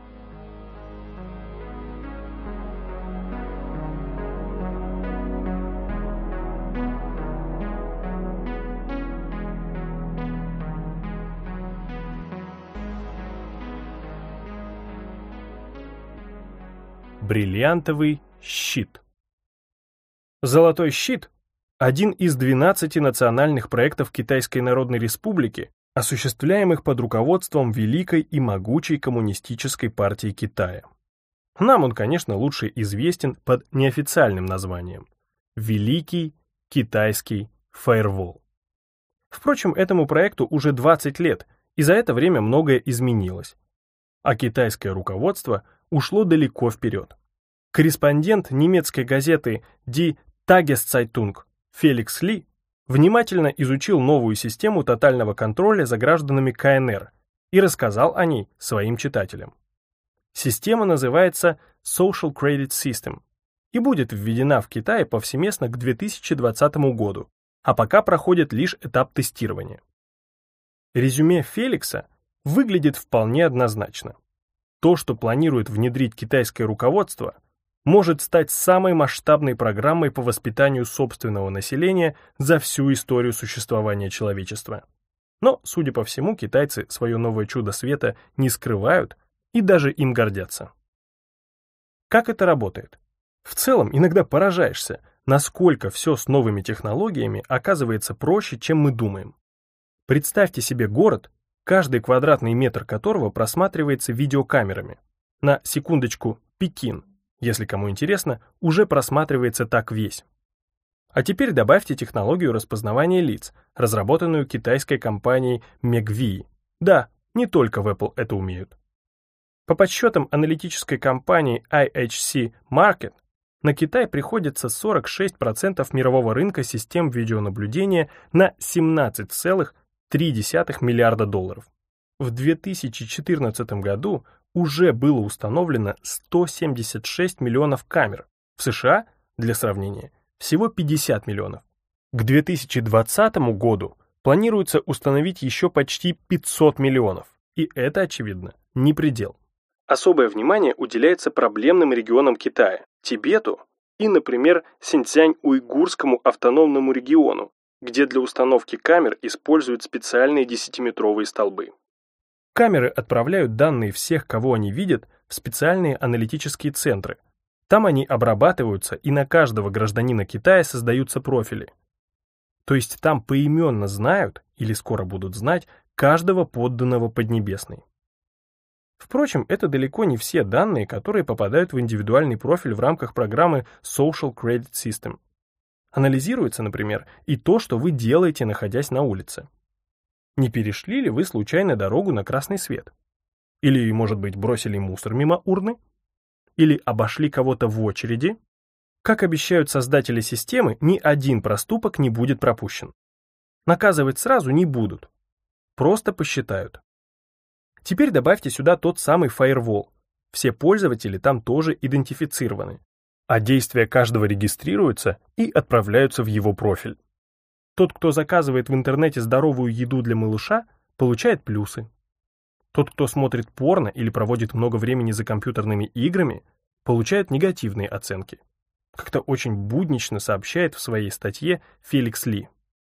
Бриллиантовый щит. Золотой щит – один из двенадцати национальных проектов Китайской Народной Республики, осуществляемых под руководством Великой и Могучей Коммунистической партии Китая. Нам он, конечно, лучше известен под неофициальным названием – Великий Китайский Фаервол. Впрочем, этому проекту уже двадцать лет, и за это время многое изменилось. А китайское руководство ушло далеко вперед. Корреспондент немецкой газеты Die Tageszeitung Феликс Ли внимательно изучил новую систему тотального контроля за гражданами ка эн эр и рассказал о ней своим читателям. Система называется Social Credit System и будет введена в Китае повсеместно к две тысячи двадцатому году, а пока проходит лишь этап тестирования. Резюме Феликса выглядит вполне однозначно. То, что планирует внедрить китайское руководство, может стать самой масштабной программой по воспитанию собственного населения за всю историю существования человечества. Но, судя по всему, китайцы свое новое чудо света не скрывают и даже им гордятся. Как это работает? В целом, иногда поражаешься, насколько все с новыми технологиями оказывается проще, чем мы думаем. Представьте себе город, каждый квадратный метр которого просматривается видеокамерами. На секундочку, Пекин, если кому интересно, уже просматривается так весь. А теперь добавьте технологию распознавания лиц, разработанную китайской компанией Megvii. Да, не только в Apple это умеют. По подсчетам аналитической компании ай эйч си Market, на Китай приходится сорок шесть процентов мирового рынка систем видеонаблюдения на семнадцать целых три десятых миллиарда долларов. В две тысячи четырнадцатом году уже было установлено сто семьдесят шесть миллионов камер. В США, для сравнения, всего пятьдесят миллионов. К две тысячи двадцатому году планируется установить еще почти пятьсот миллионов. И это, очевидно, не предел. Особое внимание уделяется проблемным регионам Китая, Тибету и, например, Синьцзянь-Уйгурскому автономному региону, где для установки камер используют специальные десятиметровые столбы. Камеры отправляют данные всех, кого они видят, в специальные аналитические центры. Там они обрабатываются, и на каждого гражданина Китая создаются профили. То есть там поименно знают, или скоро будут знать, каждого подданного Поднебесной. Впрочем, это далеко не все данные, которые попадают в индивидуальный профиль в рамках программы Social Credit System. Анализируется, например, и то, что вы делаете, находясь на улице. Не перешли ли вы случайно дорогу на красный свет? Или, может быть, бросили мусор мимо урны? Или обошли кого-то в очереди? Как обещают создатели системы, ни один проступок не будет пропущен. Наказывать сразу не будут. Просто посчитают. Теперь добавьте сюда тот самый фаервол. Все пользователи там тоже идентифицированы, а действия каждого регистрируются и отправляются в его профиль. Тот, кто заказывает в интернете здоровую еду для малыша, получает плюсы. Тот, кто смотрит порно или проводит много времени за компьютерными играми, получает негативные оценки. Как-то очень буднично сообщает в своей статье Феликс Ли.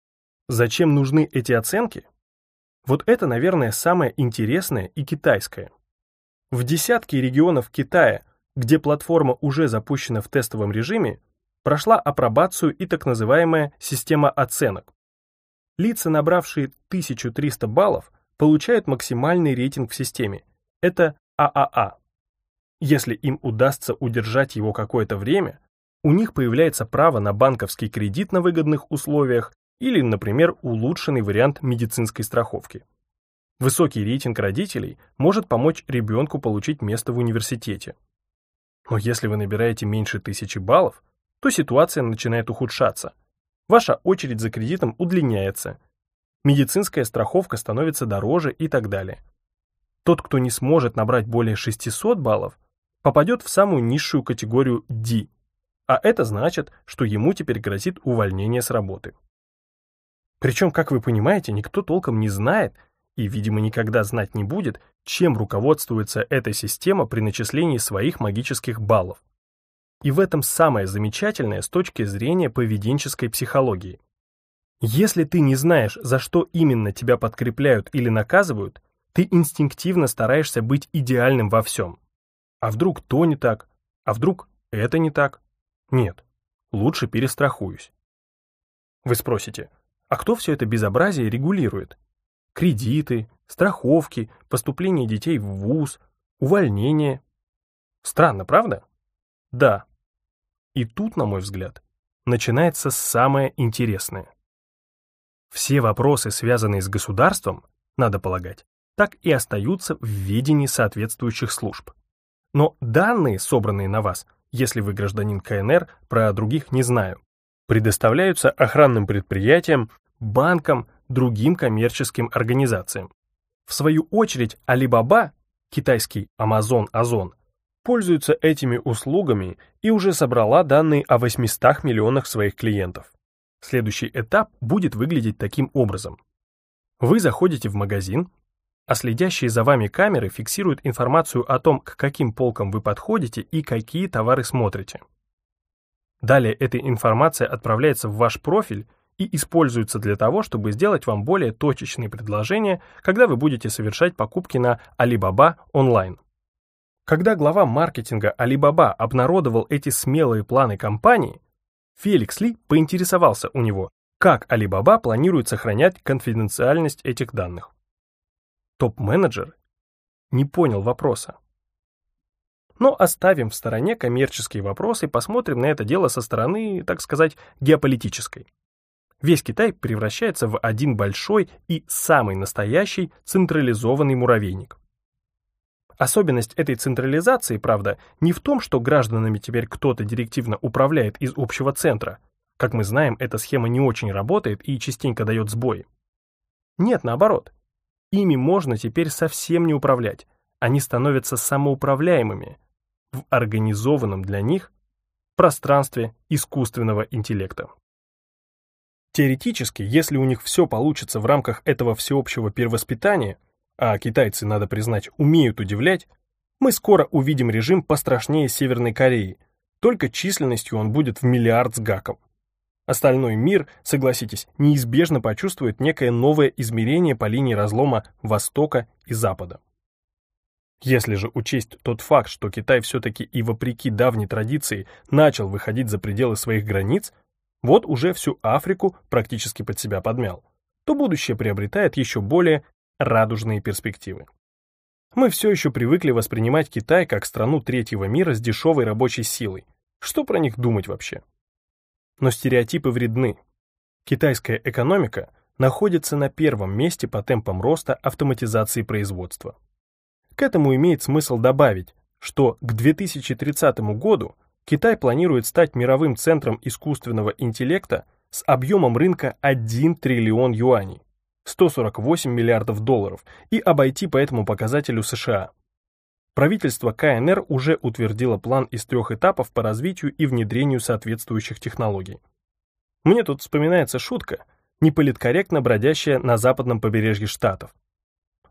Зачем нужны эти оценки? Вот это, наверное, самое интересное и китайское. В десятке регионов Китая, где платформа уже запущена в тестовом режиме, прошла апробацию и так называемая система оценок. Лица, набравшие тысячу триста баллов, получают максимальный рейтинг в системе. Это а а а. Если им удастся удержать его какое-то время, у них появляется право на банковский кредит на выгодных условиях или, например, улучшенный вариант медицинской страховки. Высокий рейтинг родителей может помочь ребенку получить место в университете. Но если вы набираете меньше тысячи баллов, то ситуация начинает ухудшаться. Ваша очередь за кредитом удлиняется, медицинская страховка становится дороже и так далее. Тот, кто не сможет набрать более шестисот баллов, попадет в самую низшую категорию ди, а это значит, что ему теперь грозит увольнение с работы. Причем, как вы понимаете, никто толком не знает и, видимо, никогда знать не будет, чем руководствуется эта система при начислении своих магических баллов. И в этом самое замечательное с точки зрения поведенческой психологии. Если ты не знаешь, за что именно тебя подкрепляют или наказывают, ты инстинктивно стараешься быть идеальным во всем. А вдруг то не так? А вдруг это не так? Нет, лучше перестрахуюсь. Вы спросите, а кто все это безобразие регулирует? Кредиты, страховки, поступление детей в вуз, увольнение. Странно, правда? Да. И тут, на мой взгляд, начинается самое интересное. Все вопросы, связанные с государством, надо полагать, так и остаются в ведении соответствующих служб. Но данные, собранные на вас, если вы гражданин ка эн эр, про других не знаю, предоставляются охранным предприятиям, банкам, другим коммерческим организациям. В свою очередь, Alibaba, китайский Amazon Озон, пользуется этими услугами и уже собрала данные о восьмистах миллионах своих клиентов. Следующий этап будет выглядеть таким образом. Вы заходите в магазин, а следящие за вами камеры фиксируют информацию о том, к каким полкам вы подходите и какие товары смотрите. Далее эта информация отправляется в ваш профиль и используется для того, чтобы сделать вам более точечные предложения, когда вы будете совершать покупки на Alibaba онлайн. Когда глава маркетинга Alibaba обнародовал эти смелые планы компании, Феликс Ли поинтересовался у него, как Alibaba планирует сохранять конфиденциальность этих данных. Топ-менеджер не понял вопроса. Но оставим в стороне коммерческие вопросы и посмотрим на это дело со стороны, так сказать, геополитической. Весь Китай превращается в один большой и самый настоящий централизованный муравейник. Особенность этой централизации, правда, не в том, что гражданами теперь кто-то директивно управляет из общего центра. Как мы знаем, эта схема не очень работает и частенько дает сбои. Нет, наоборот. Ими можно теперь совсем не управлять. Они становятся самоуправляемыми в организованном для них пространстве искусственного интеллекта. Теоретически, если у них все получится в рамках этого всеобщего перевоспитания, а китайцы, надо признать, умеют удивлять, мы скоро увидим режим пострашнее Северной Кореи, только численностью он будет в миллиард с гаком. Остальной мир, согласитесь, неизбежно почувствует некое новое измерение по линии разлома Востока и Запада. Если же учесть тот факт, что Китай все-таки и вопреки давней традиции начал выходить за пределы своих границ, вот уже всю Африку практически под себя подмял, то будущее приобретает еще более радужные перспективы. Мы все еще привыкли воспринимать Китай как страну третьего мира с дешевой рабочей силой. Что про них думать вообще? Но стереотипы вредны. Китайская экономика находится на первом месте по темпам роста автоматизации производства. К этому имеет смысл добавить, что к две тысячи тридцатому году Китай планирует стать мировым центром искусственного интеллекта с объемом рынка один триллион юаней, сто сорок восемь миллиардов долларов, и обойти по этому показателю США. Правительство ка эн эр уже утвердило план из трех этапов по развитию и внедрению соответствующих технологий. Мне тут вспоминается шутка, неполиткорректно бродящая на западном побережье Штатов.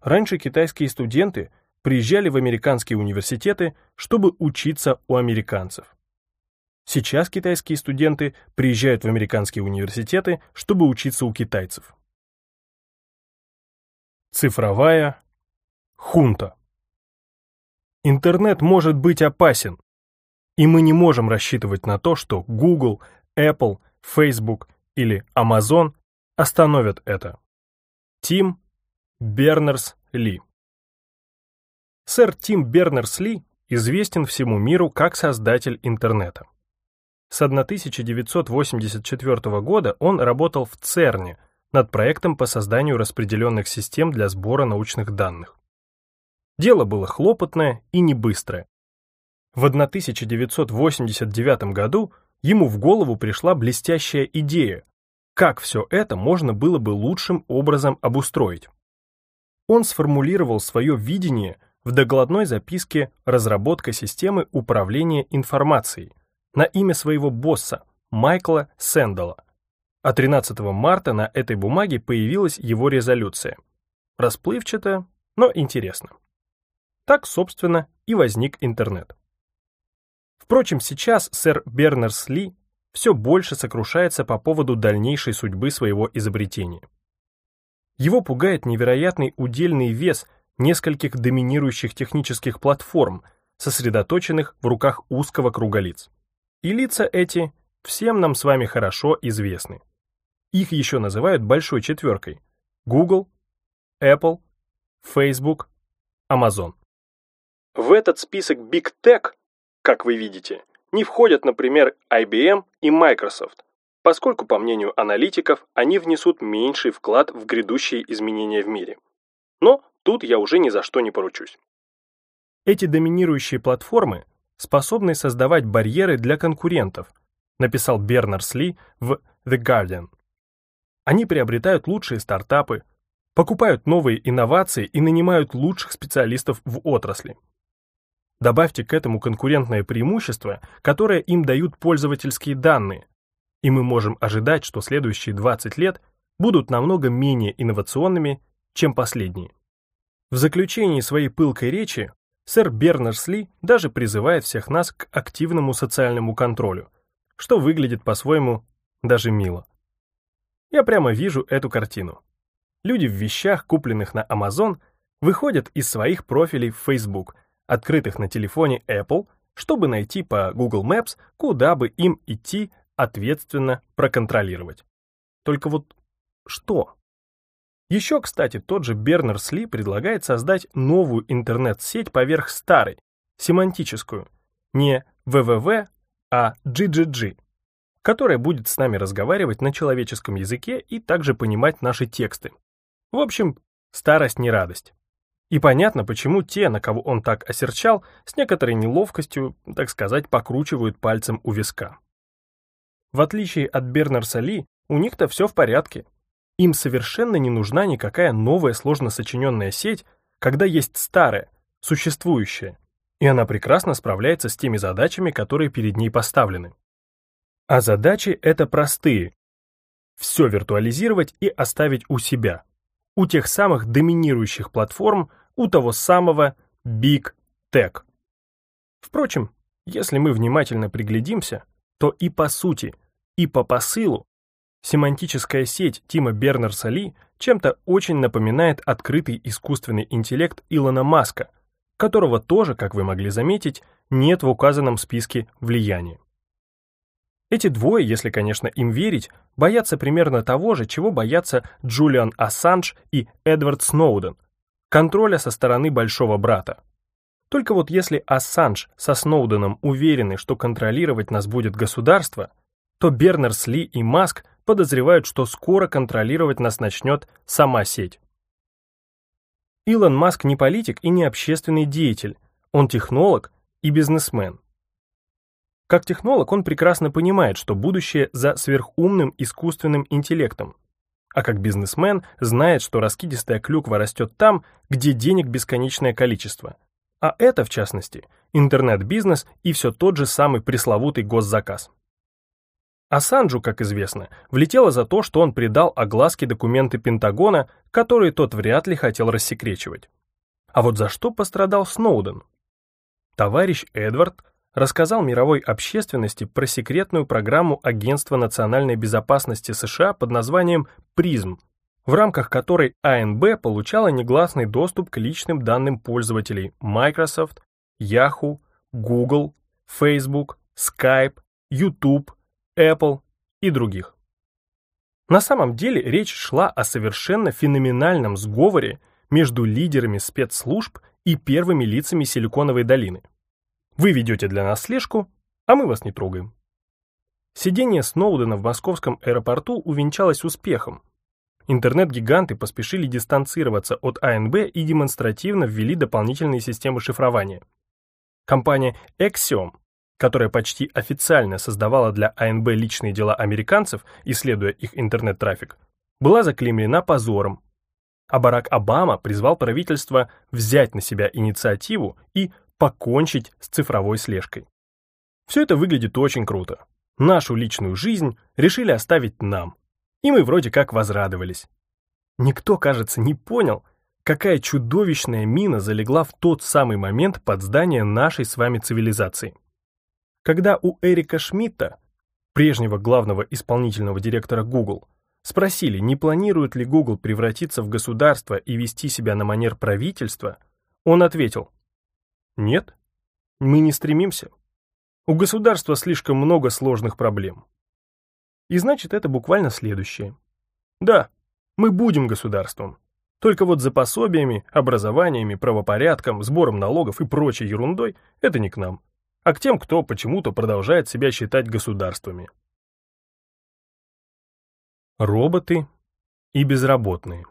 раньше китайские студенты приезжали в американские университеты, чтобы учиться у американцев. Сейчас китайские студенты приезжают в американские университеты, чтобы учиться у китайцев. Цифровая хунта. Интернет может быть опасен, и мы не можем рассчитывать на то, что Google, Apple, Facebook или Amazon остановят это. Тим Бернерс-Ли. Сэр Тим Бернерс-Ли известен всему миру как создатель интернета. С тысяча девятьсот восемьдесят четвёртого года он работал в церне над проектом по созданию распределенных систем для сбора научных данных. Дело было хлопотное и не быстрое. В тысяча девятьсот восемьдесят девятом году ему в голову пришла блестящая идея, как все это можно было бы лучшим образом обустроить. Он сформулировал свое видение в докладной записке «Разработка системы управления информацией» на имя своего босса Майкла Сэндала. А тринадцатого марта на этой бумаге появилась его резолюция. Расплывчато, но интересно. Так, собственно, и возник интернет. Впрочем, сейчас сэр Бернерс-Ли все больше сокрушается по поводу дальнейшей судьбы своего изобретения. Его пугает невероятный удельный вес нескольких доминирующих технических платформ, сосредоточенных в руках узкого круга лиц. И лица эти всем нам с вами хорошо известны. Их еще называют большой четверкой: Google, Apple, Facebook, Amazon. В этот список Big Tech, как вы видите, не входят, например, ай би эм и Microsoft, поскольку, по мнению аналитиков, они внесут меньший вклад в грядущие изменения в мире. Но тут я уже ни за что не поручусь. Эти доминирующие платформы способны создавать барьеры для конкурентов, написал Бернерс-Ли в The Guardian. Они приобретают лучшие стартапы, покупают новые инновации и нанимают лучших специалистов в отрасли. Добавьте к этому конкурентное преимущество, которое им дают пользовательские данные, и мы можем ожидать, что следующие двадцать лет будут намного менее инновационными, чем последние. В заключении своей пылкой речи сэр Бернерс-Ли даже призывает всех нас к активному социальному контролю, что выглядит по-своему даже мило. Я прямо вижу эту картину. Люди в вещах, купленных на Amazon, выходят из своих профилей в Facebook, открытых на телефоне Apple, чтобы найти по Google Maps, куда бы им идти ответственно проконтролировать. Только вот что? Еще, кстати, тот же Бернерс-Ли предлагает создать новую интернет-сеть поверх старой, семантическую, не дабл ю дабл ю дабл ю, а джи джи джи, которая будет с нами разговаривать на человеческом языке и также понимать наши тексты. В общем, старость не радость. И понятно, почему те, на кого он так осерчал, с некоторой неловкостью, так сказать, покручивают пальцем у виска. В отличие от Бернерса-Ли, у них-то все в порядке. Им совершенно не нужна никакая новая сложно сочиненная сеть, когда есть старая, существующая, и она прекрасно справляется с теми задачами, которые перед ней поставлены. А задачи это простые. Все виртуализировать и оставить у себя, у тех самых доминирующих платформ, у того самого Big Tech. Впрочем, если мы внимательно приглядимся, то и по сути, и по посылу семантическая сеть Тима Бернерса-Ли чем-то очень напоминает открытый искусственный интеллект Илона Маска, которого тоже, как вы могли заметить, нет в указанном списке влияния. Эти двое, если, конечно, им верить, боятся примерно того же, чего боятся Джулиан Ассанж и Эдвард Сноуден – контроля со стороны большого брата. Только вот если Ассанж со Сноуденом уверены, что контролировать нас будет государство, то Бернерс-Ли и Маск подозревают, что скоро контролировать нас начнет сама сеть. Илон Маск не политик и не общественный деятель, он технолог и бизнесмен. Как технолог он прекрасно понимает, что будущее за сверхумным искусственным интеллектом, а как бизнесмен знает, что раскидистая клюква растет там, где денег бесконечное количество. А это, в частности, интернет-бизнес и все тот же самый пресловутый госзаказ. Ассанжу, как известно, влетело за то, что он придал огласке документы Пентагона, которые тот вряд ли хотел рассекречивать. А вот за что пострадал Сноуден? Товарищ Эдвард рассказал мировой общественности про секретную программу Агентства национальной безопасности США под названием призм, в рамках которой А Н Б получала негласный доступ к личным данным пользователей Microsoft, Yahoo, Google, Facebook, Skype, YouTube, Apple и других. На самом деле речь шла о совершенно феноменальном сговоре между лидерами спецслужб и первыми лицами Силиконовой долины. Вы ведете для нас слежку, а мы вас не трогаем. Сидение Сноудена в московском аэропорту увенчалось успехом. Интернет-гиганты поспешили дистанцироваться от А Н Б и демонстративно ввели дополнительные системы шифрования. Компания Axiom, которая почти официально создавала для А Н Б личные дела американцев, исследуя их интернет-трафик, была заклеймена позором. А Барак Обама призвал правительство взять на себя инициативу и покончить с цифровой слежкой. Все это выглядит очень круто. Нашу личную жизнь решили оставить нам, и мы вроде как возрадовались. Никто, кажется, не понял, какая чудовищная мина залегла в тот самый момент под здание нашей с вами цивилизации. Когда у Эрика Шмидта, прежнего главного исполнительного директора Google, спросили, не планирует ли Google превратиться в государство и вести себя на манер правительства, он ответил: «Нет, мы не стремимся. У государства слишком много сложных проблем». И значит, это буквально следующее. Да, мы будем государством. Только вот за пособиями, образованиями, правопорядком, сбором налогов и прочей ерундой это не к нам, а к тем, кто почему-то продолжает себя считать государствами. Роботы и безработные.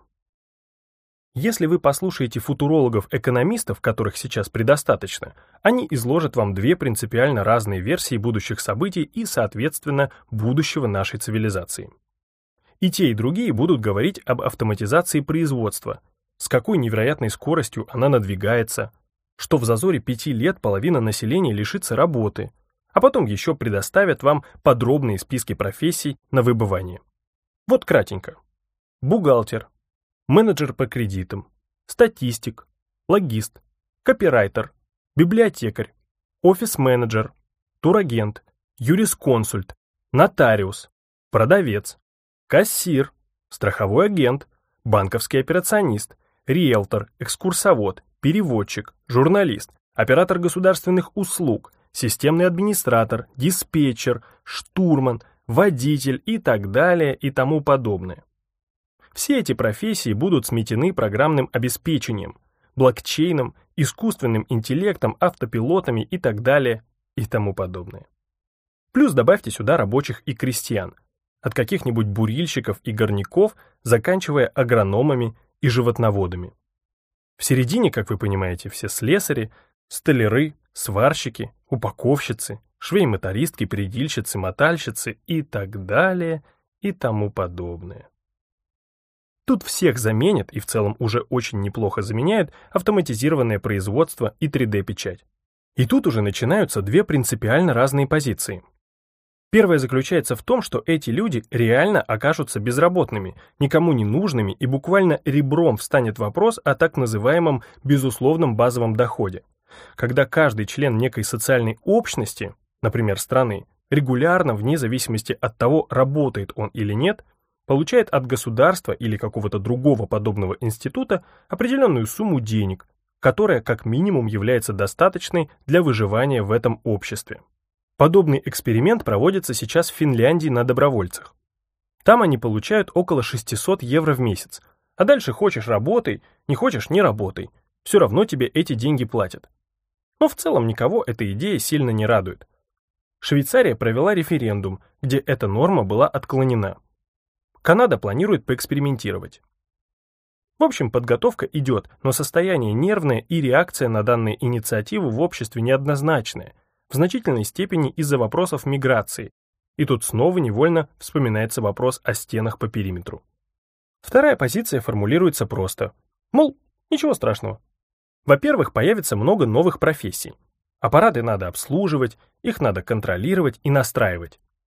Если вы послушаете футурологов-экономистов, которых сейчас предостаточно, они изложат вам две принципиально разные версии будущих событий и, соответственно, будущего нашей цивилизации. И те, и другие будут говорить об автоматизации производства, с какой невероятной скоростью она надвигается, что в зазоре пяти лет половина населения лишится работы, а потом еще предоставят вам подробные списки профессий на выбывание. Вот кратенько. Бухгалтер, менеджер по кредитам, статистик, логист, копирайтер, библиотекарь, офис-менеджер, турагент, юрисконсульт, нотариус, продавец, кассир, страховой агент, банковский операционист, риэлтор, экскурсовод, переводчик, журналист, оператор государственных услуг, системный администратор, диспетчер, штурман, водитель и так далее и тому подобное. Все эти профессии будут сметены программным обеспечением, блокчейном, искусственным интеллектом, автопилотами и так далее и тому подобное. Плюс добавьте сюда рабочих и крестьян, от каких-нибудь бурильщиков и горняков, заканчивая агрономами и животноводами. В середине, как вы понимаете, все слесари, столяры, сварщики, упаковщицы, швей-мотористки, передильщицы, мотальщицы и так далее и тому подобное. Тут всех заменят, и в целом уже очень неплохо заменяет, автоматизированное производство и три дэ-печать. И тут уже начинаются две принципиально разные позиции. Первая заключается в том, что эти люди реально окажутся безработными, никому не нужными, и буквально ребром встанет вопрос о так называемом безусловном базовом доходе, когда каждый член некой социальной общности, например, страны, регулярно, вне зависимости от того, работает он или нет, получает от государства или какого-то другого подобного института определенную сумму денег, которая как минимум является достаточной для выживания в этом обществе. Подобный эксперимент проводится сейчас в Финляндии на добровольцах. Там они получают около шестьсот евро в месяц, а дальше хочешь работай, не хочешь не работай, все равно тебе эти деньги платят. Но в целом никого эта идея сильно не радует. Швейцария провела референдум, где эта норма была отклонена. Канада планирует поэкспериментировать. В общем, подготовка идет, но состояние нервное и реакция на данную инициативу в обществе неоднозначная, в значительной степени из-за вопросов миграции, и тут снова невольно вспоминается вопрос о стенах по периметру. Вторая позиция формулируется просто, мол, ничего страшного. Во-первых, появится много новых профессий. Аппараты надо обслуживать, их надо контролировать и настраивать.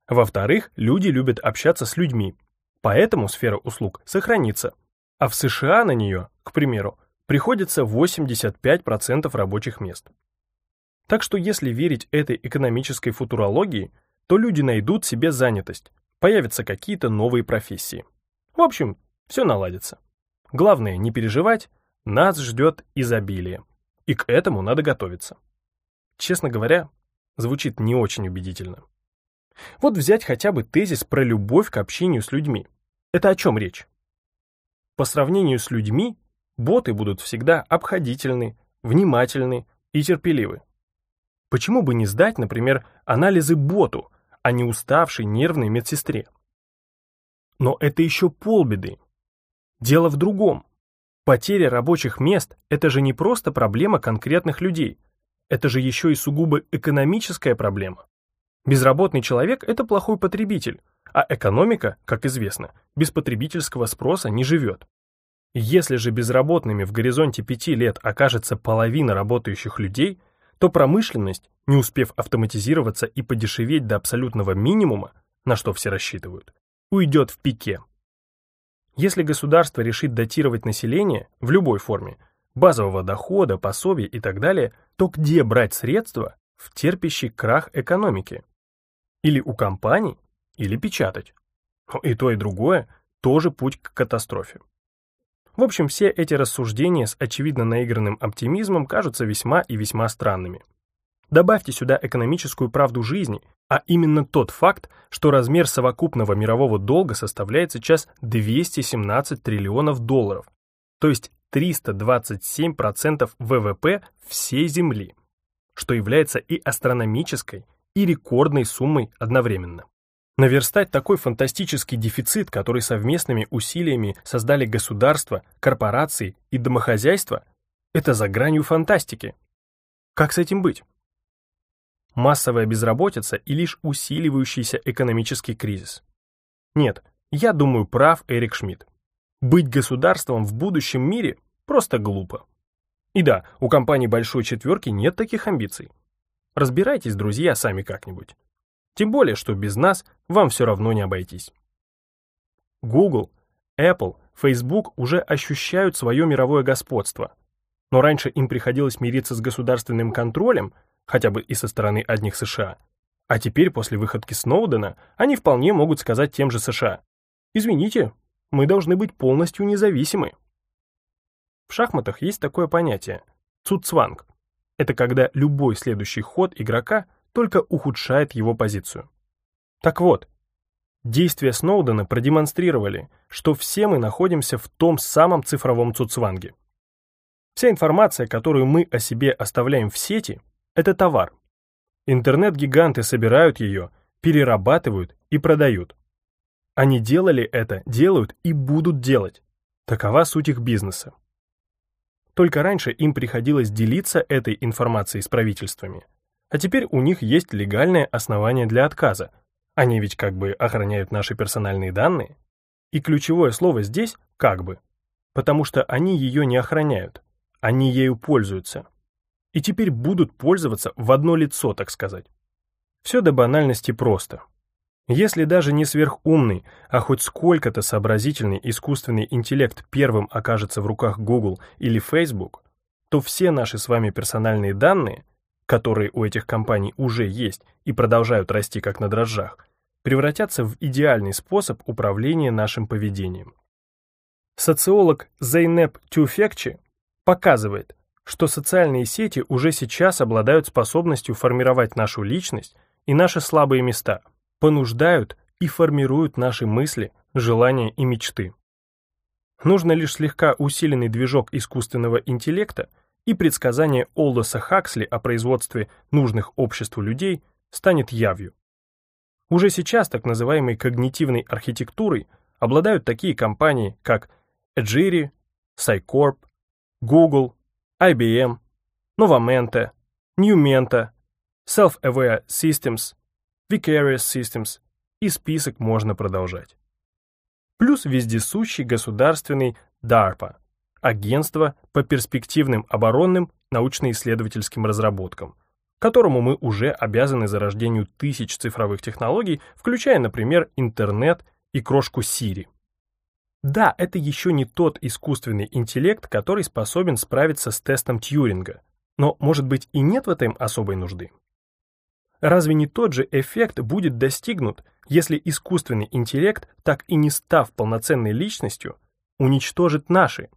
Во-вторых, люди любят общаться с людьми, поэтому сфера услуг сохранится. А в США на нее, к примеру, приходится восемьдесят пять процентов рабочих мест. Так что если верить этой экономической футурологии, то люди найдут себе занятость, появятся какие-то новые профессии. В общем, все наладится. Главное не переживать, нас ждет изобилие. И к этому надо готовиться. Честно говоря, звучит не очень убедительно. Вот взять хотя бы тезис про любовь к общению с людьми. Это о чем речь? По сравнению с людьми, боты будут всегда обходительны, внимательны и терпеливы. Почему бы не сдать, например, анализы боту, а не уставшей нервной медсестре? Но это еще полбеды. Дело в другом. Потеря рабочих мест – это же не просто проблема конкретных людей. Это же еще и сугубо экономическая проблема. Безработный человек – это плохой потребитель, а экономика, как известно, без потребительского спроса не живет. Если же безработными в горизонте пяти лет окажется половина работающих людей, то промышленность, не успев автоматизироваться и подешеветь до абсолютного минимума, на что все рассчитывают, уйдет в пике. Если государство решит датировать население в любой форме, базового дохода, пособий и так далее, то где брать средства в терпящий крах экономики? Или у компаний, или печатать. И то, и другое тоже путь к катастрофе. В общем, все эти рассуждения с очевидно наигранным оптимизмом кажутся весьма и весьма странными. Добавьте сюда экономическую правду жизни, а именно тот факт, что размер совокупного мирового долга составляет сейчас двести семнадцать триллионов долларов, то есть триста двадцать семь процентов вэ вэ пэ всей Земли, что является и астрономической, и рекордной суммой одновременно. Наверстать такой фантастический дефицит, который совместными усилиями создали государства, корпорации и домохозяйства, это за гранью фантастики. Как с этим быть? Массовая безработица и лишь усиливающийся экономический кризис. Нет, я думаю, прав Эрик Шмидт. Быть государством в будущем мире просто глупо. И да, у компаний большой четверки нет таких амбиций. Разбирайтесь, друзья, сами как-нибудь. Тем более, что без нас вам все равно не обойтись. Google, Apple, Facebook уже ощущают свое мировое господство. Но раньше им приходилось мириться с государственным контролем, хотя бы и со стороны одних США. А теперь, после выходки Сноудена, они вполне могут сказать тем же США: «Извините, мы должны быть полностью независимы». В шахматах есть такое понятие – цуцванг. Это когда любой следующий ход игрока только ухудшает его позицию. Так вот, действия Сноудена продемонстрировали, что все мы находимся в том самом цифровом цуцванге. Вся информация, которую мы о себе оставляем в сети, это товар. Интернет-гиганты собирают ее, перерабатывают и продают. Они делали это, делают и будут делать. Такова суть их бизнеса. Только раньше им приходилось делиться этой информацией с правительствами, а теперь у них есть легальное основание для отказа. Они ведь как бы охраняют наши персональные данные. И ключевое слово здесь «как бы», потому что они ее не охраняют, они ею пользуются. И теперь будут пользоваться в одно лицо, так сказать. Все до банальности просто. Если даже не сверхумный, а хоть сколько-то сообразительный искусственный интеллект первым окажется в руках Google или Facebook, то все наши с вами персональные данные, которые у этих компаний уже есть и продолжают расти как на дрожжах, превратятся в идеальный способ управления нашим поведением. Социолог Зейнеп Тюфекчи показывает, что социальные сети уже сейчас обладают способностью формировать нашу личность и наши слабые места, понуждают и формируют наши мысли, желания и мечты. Нужно лишь слегка усиленный движок искусственного интеллекта, и предсказание Олдоса Хаксли о производстве нужных обществу людей станет явью. Уже сейчас так называемой когнитивной архитектурой обладают такие компании, как Edgiri, Psycorp, Google, ай би эм, Novamenta, Numenta, Self-Aware Systems, Vicarious Systems, и список можно продолжать. Плюс вездесущий государственный дарпа, агентство по перспективным оборонным научно-исследовательским разработкам, которому мы уже обязаны зарождению тысяч цифровых технологий, включая, например, интернет и крошку Siri. Да, это еще не тот искусственный интеллект, который способен справиться с тестом Тьюринга, но, может быть, и нет в этом особой нужды. Разве не тот же эффект будет достигнут, если искусственный интеллект, так и не став полноценной личностью, уничтожит наши?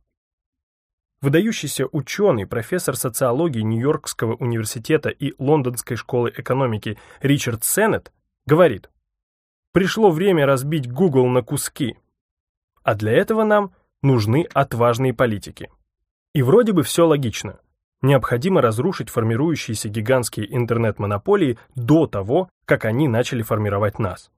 Выдающийся ученый, профессор социологии Нью-Йоркского университета и Лондонской школы экономики Ричард Сеннет говорит: «Пришло время разбить Google на куски, а для этого нам нужны отважные политики». И вроде бы все логично. Необходимо разрушить формирующиеся гигантские интернет-монополии до того, как они начали формировать нас.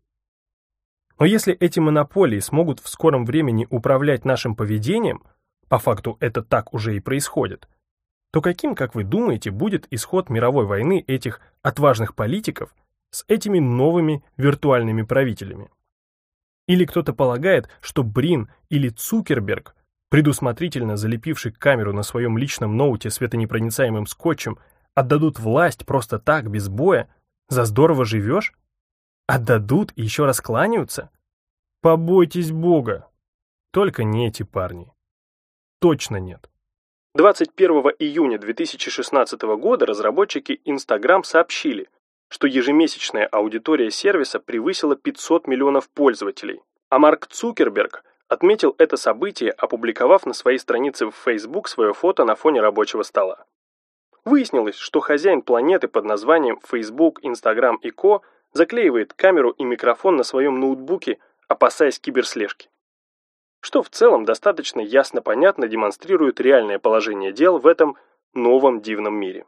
Но если эти монополии смогут в скором времени управлять нашим поведением, по факту это так уже и происходит, то каким, как вы думаете, будет исход мировой войны этих отважных политиков с этими новыми виртуальными правителями? Или кто-то полагает, что Брин или Цукерберг, предусмотрительно залепивший камеру на своем личном ноуте светонепроницаемым скотчем, отдадут власть просто так, без боя? За здорово живешь? Отдадут и еще раз кланяются? Побойтесь Бога. Только не эти парни. Точно нет. двадцать первого июня две тысячи шестнадцатого года разработчики Instagram сообщили, что ежемесячная аудитория сервиса превысила пятьсот миллионов пользователей, а Марк Цукерберг отметил это событие, опубликовав на своей странице в Facebook свое фото на фоне рабочего стола. Выяснилось, что хозяин планеты под названием Facebook, Instagram и Co. заклеивает камеру и микрофон на своем ноутбуке, опасаясь киберслежки. Что в целом достаточно ясно понятно демонстрирует реальное положение дел в этом новом дивном мире.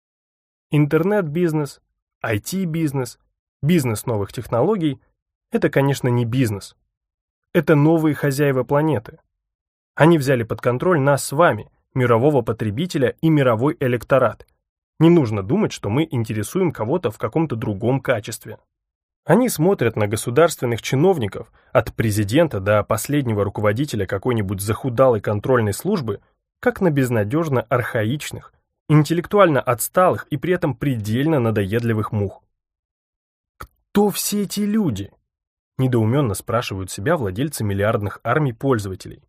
Интернет-бизнес, ай ти-бизнес, бизнес новых технологий – это, конечно, не бизнес. Это новые хозяева планеты. Они взяли под контроль нас с вами, мирового потребителя и мировой электорат. Не нужно думать, что мы интересуем кого-то в каком-то другом качестве. Они смотрят на государственных чиновников, от президента до последнего руководителя какой-нибудь захудалой контрольной службы, как на безнадежно архаичных, интеллектуально отсталых и при этом предельно надоедливых мух. Кто все эти люди? Недоуменно спрашивают себя владельцы миллиардных армий пользователей.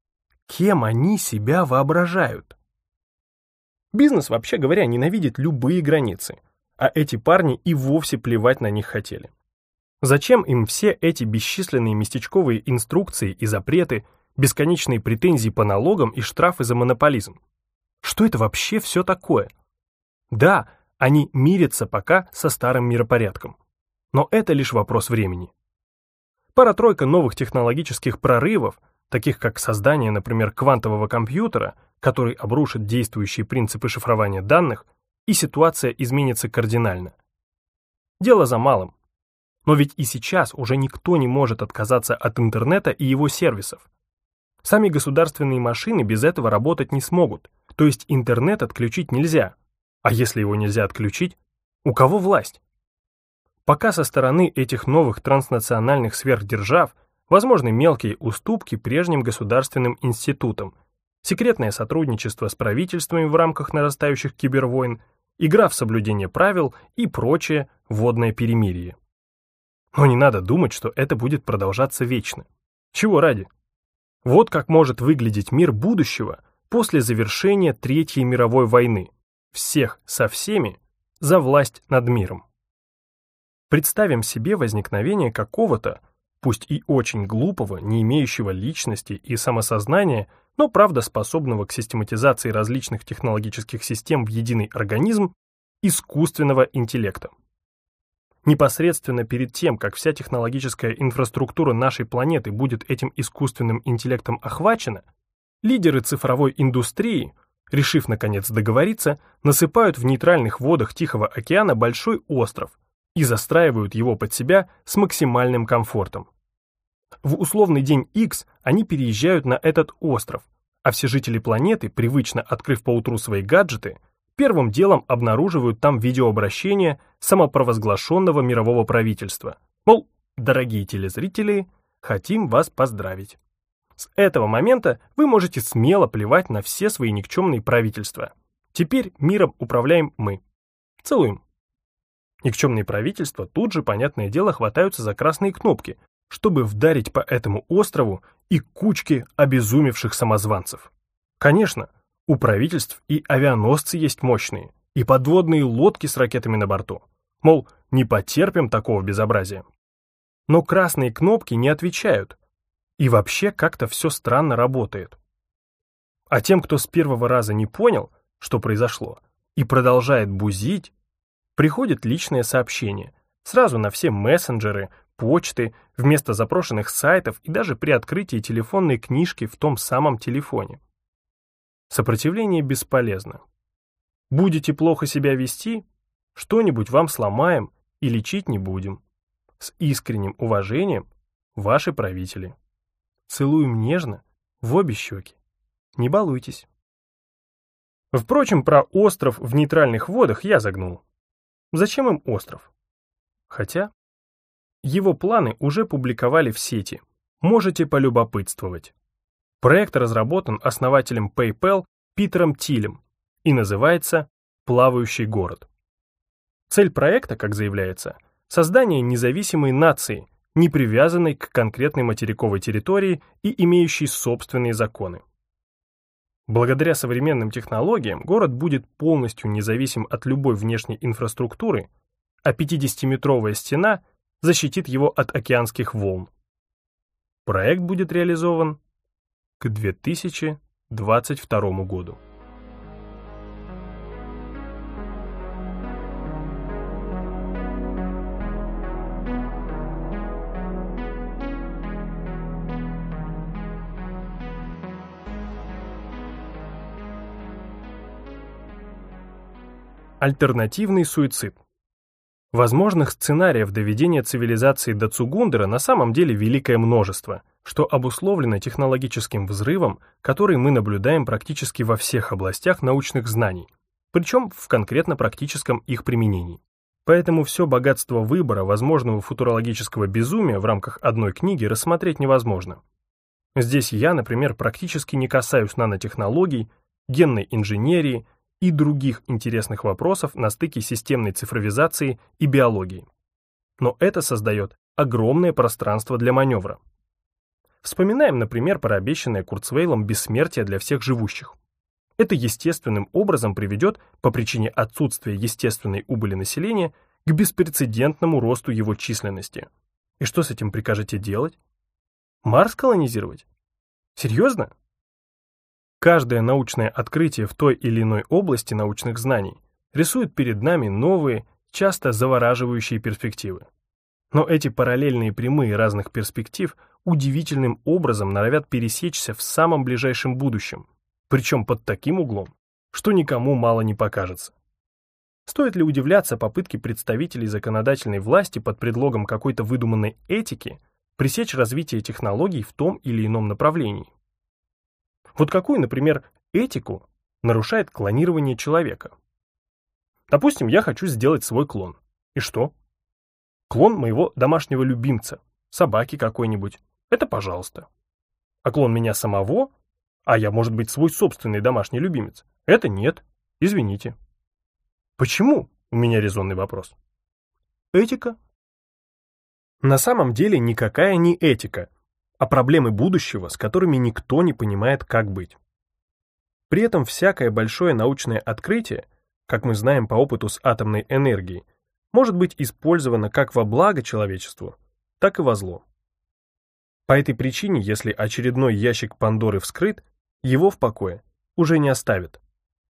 Кем они себя воображают? Бизнес, вообще говоря, ненавидит любые границы, а эти парни и вовсе плевать на них хотели. Зачем им все эти бесчисленные местечковые инструкции и запреты, бесконечные претензии по налогам и штрафы за монополизм? Что это вообще все такое? Да, они мирятся пока со старым миропорядком, но это лишь вопрос времени. Пара-тройка новых технологических прорывов, таких как создание, например, квантового компьютера, который обрушит действующие принципы шифрования данных, и ситуация изменится кардинально. Дело за малым. Но ведь и сейчас уже никто не может отказаться от интернета и его сервисов. Сами государственные машины без этого работать не смогут, то есть интернет отключить нельзя. А если его нельзя отключить, у кого власть? Пока со стороны этих новых транснациональных сверхдержав возможны мелкие уступки прежним государственным институтам, секретное сотрудничество с правительствами в рамках нарастающих кибервойн, игра в соблюдение правил и прочее водное перемирие. Но не надо думать, что это будет продолжаться вечно. Чего ради? Вот как может выглядеть мир будущего после завершения Третьей мировой войны. Всех со всеми за власть над миром. Представим себе возникновение какого-то, пусть и очень глупого, не имеющего личности и самосознания, но правда способного к систематизации различных технологических систем в единый организм, искусственного интеллекта. Непосредственно перед тем, как вся технологическая инфраструктура нашей планеты будет этим искусственным интеллектом охвачена, лидеры цифровой индустрии, решив наконец договориться, насыпают в нейтральных водах Тихого океана большой остров и застраивают его под себя с максимальным комфортом. В условный день X они переезжают на этот остров, а все жители планеты, привычно открыв поутру свои гаджеты, первым делом обнаруживают там видеообращение самопровозглашенного мирового правительства. Мол, дорогие телезрители, хотим вас поздравить. С этого момента вы можете смело плевать на все свои никчемные правительства. Теперь миром управляем мы. Целуем. Никчемные правительства тут же, понятное дело, хватаются за красные кнопки, чтобы вдарить по этому острову и кучке обезумевших самозванцев. Конечно, у правительств и авианосцы есть мощные, и подводные лодки с ракетами на борту. Мол, не потерпим такого безобразия. Но красные кнопки не отвечают, и вообще как-то все странно работает. А тем, кто с первого раза не понял, что произошло, и продолжает бузить, приходит личное сообщение, сразу на все мессенджеры, почты, вместо запрошенных сайтов и даже при открытии телефонной книжки в том самом телефоне. Сопротивление бесполезно. Будете плохо себя вести, что-нибудь вам сломаем и лечить не будем. С искренним уважением, ваши правители. Целуем нежно, в обе щеки. Не балуйтесь. Впрочем, про остров в нейтральных водах я загнул. Зачем им остров? Хотя, его планы уже публиковали в сети. Можете полюбопытствовать. Проект разработан основателем PayPal Питером Тилем и называется «Плавающий город». Цель проекта, как заявляется, создание независимой нации, не привязанной к конкретной материковой территории и имеющей собственные законы. Благодаря современным технологиям город будет полностью независим от любой внешней инфраструктуры, а пятидесятиметровая стена защитит его от океанских волн. Проект будет реализован к две тысячи двадцать второму году. Альтернативный суицид. Возможных сценариев доведения цивилизации до Цугундера на самом деле великое множество, что обусловлено технологическим взрывом, который мы наблюдаем практически во всех областях научных знаний, причем в конкретно практическом их применении. Поэтому все богатство выбора возможного футурологического безумия в рамках одной книги рассмотреть невозможно. Здесь я, например, практически не касаюсь нанотехнологий, генной инженерии и других интересных вопросов на стыке системной цифровизации и биологии. Но это создает огромное пространство для маневра. Вспоминаем, например, про обещанное Курцвейлом бессмертие для всех живущих. Это естественным образом приведет, по причине отсутствия естественной убыли населения, к беспрецедентному росту его численности. И что с этим прикажете делать? Марс колонизировать? Серьезно? Каждое научное открытие в той или иной области научных знаний рисует перед нами новые, часто завораживающие перспективы. Но эти параллельные прямые разных перспектив удивительным образом норовят пересечься в самом ближайшем будущем, причем под таким углом, что никому мало не покажется. Стоит ли удивляться попытке представителей законодательной власти под предлогом какой-то выдуманной этики пресечь развитие технологий в том или ином направлении? Вот какую, например, этику нарушает клонирование человека? Допустим, я хочу сделать свой клон. И что? Клон моего домашнего любимца, собаки какой-нибудь. Это пожалуйста. А клон меня самого, а я, может быть, свой собственный домашний любимец, это нет. Извините. Почему? У меня резонный вопрос. Этика? На самом деле никакая не этика, а проблемы будущего, с которыми никто не понимает, как быть. При этом всякое большое научное открытие, как мы знаем по опыту с атомной энергией, может быть использовано как во благо человечеству, так и во зло. По этой причине, если очередной ящик Пандоры вскрыт, его в покое уже не оставят.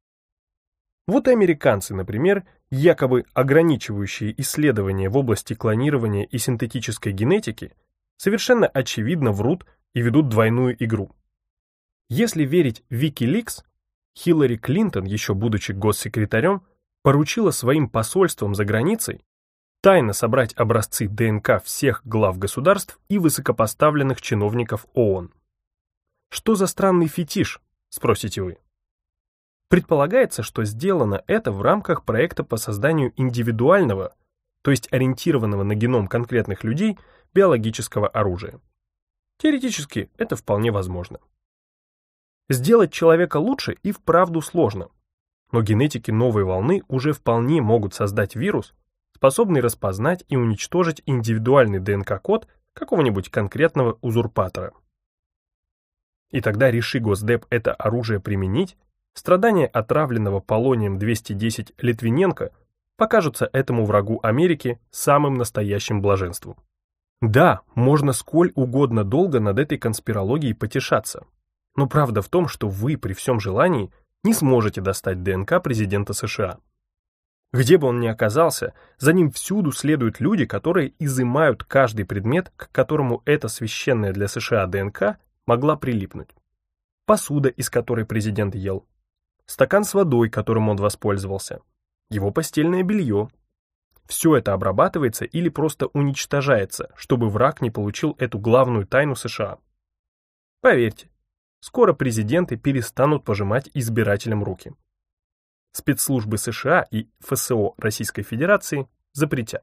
Вот и американцы, например, якобы ограничивающие исследования в области клонирования и синтетической генетики, совершенно очевидно врут и ведут двойную игру. Если верить WikiLeaks, Хиллари Клинтон, еще будучи госсекретарем, поручила своим посольствам за границей тайно собрать образцы ДНК всех глав государств и высокопоставленных чиновников ООН. Что за странный фетиш, спросите вы? Предполагается, что сделано это в рамках проекта по созданию индивидуального, то есть ориентированного на геном конкретных людей, биологического оружия. Теоретически это вполне возможно. Сделать человека лучше и вправду сложно. Но генетики новой волны уже вполне могут создать вирус, способный распознать и уничтожить индивидуальный ДНК-код какого-нибудь конкретного узурпатора. И тогда, реши Госдеп это оружие применить, страдания отравленного полонием двести десять Литвиненко покажутся этому врагу Америки самым настоящим блаженством. Да, можно сколь угодно долго над этой конспирологией потешаться, но правда в том, что вы при всем желании не сможете достать ДНК президента США. Где бы он ни оказался, за ним всюду следуют люди, которые изымают каждый предмет, к которому эта священная для США ДНК могла прилипнуть. Посуда, из которой президент ел, стакан с водой, которым он воспользовался, его постельное белье. Все это обрабатывается или просто уничтожается, чтобы враг не получил эту главную тайну США. Поверьте, скоро президенты перестанут пожимать избирателям руки. Спецслужбы США и ФСО Российской Федерации запретят.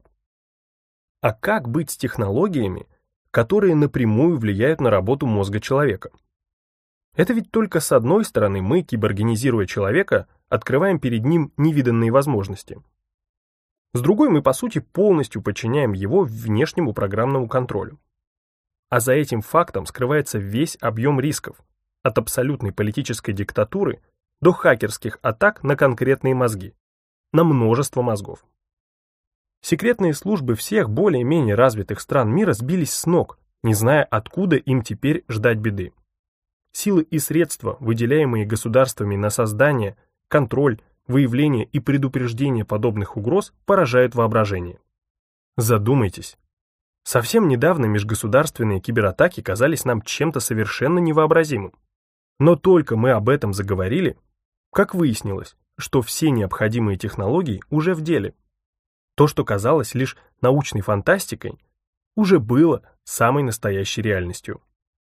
А как быть с технологиями, которые напрямую влияют на работу мозга человека? Это ведь только с одной стороны мы, киборгенизируя человека, открываем перед ним невиданные возможности. С другой мы, по сути, полностью подчиняем его внешнему программному контролю. А за этим фактом скрывается весь объем рисков, от абсолютной политической диктатуры до хакерских атак на конкретные мозги, на множество мозгов. Секретные службы всех более-менее развитых стран мира сбились с ног, не зная, откуда им теперь ждать беды. Силы и средства, выделяемые государствами на создание, контроль, выявление и предупреждение подобных угроз, поражают воображение. Задумайтесь. Совсем недавно межгосударственные кибератаки казались нам чем-то совершенно невообразимым. Но только мы об этом заговорили, как выяснилось, что все необходимые технологии уже в деле. То, что казалось лишь научной фантастикой, уже было самой настоящей реальностью.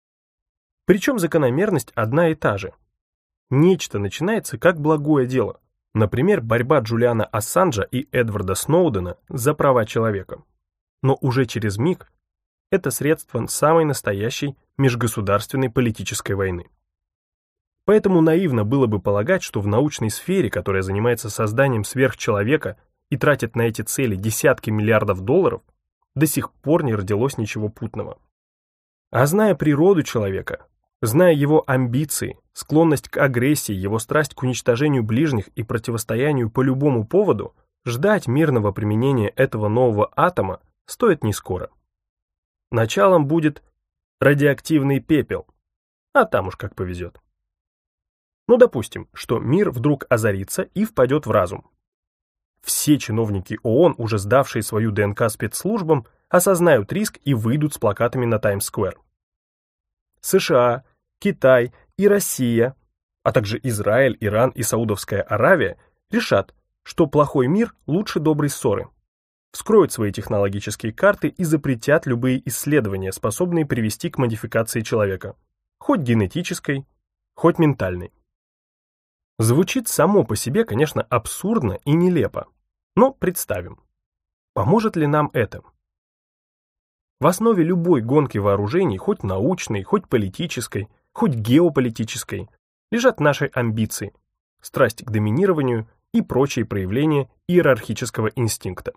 Причем закономерность одна и та же. Нечто начинается как благое дело, например, борьба Джулиана Ассанжа и Эдварда Сноудена за права человека. Но уже через миг это средство самой настоящей межгосударственной политической войны. Поэтому наивно было бы полагать, что в научной сфере, которая занимается созданием сверхчеловека и тратит на эти цели десятки миллиардов долларов, до сих пор не родилось ничего путного. А зная природу человека, зная его амбиции, склонность к агрессии, его страсть к уничтожению ближних и противостоянию по любому поводу, ждать мирного применения этого нового атома стоит не скоро. Началом будет радиоактивный пепел, а там уж как повезет. Ну, допустим, что мир вдруг озарится и впадет в разум. Все чиновники ООН, уже сдавшие свою ДНК спецслужбам, осознают риск и выйдут с плакатами на Таймс-сквер. США, Китай и Россия, а также Израиль, Иран и Саудовская Аравия решат, что плохой мир лучше доброй ссоры, вскроют свои технологические карты и запретят любые исследования, способные привести к модификации человека, хоть генетической, хоть ментальной. Звучит само по себе, конечно, абсурдно и нелепо, но представим, поможет ли нам это? В основе любой гонки вооружений, хоть научной, хоть политической, хоть геополитической, лежат наши амбиции, страсть к доминированию и прочие проявления иерархического инстинкта.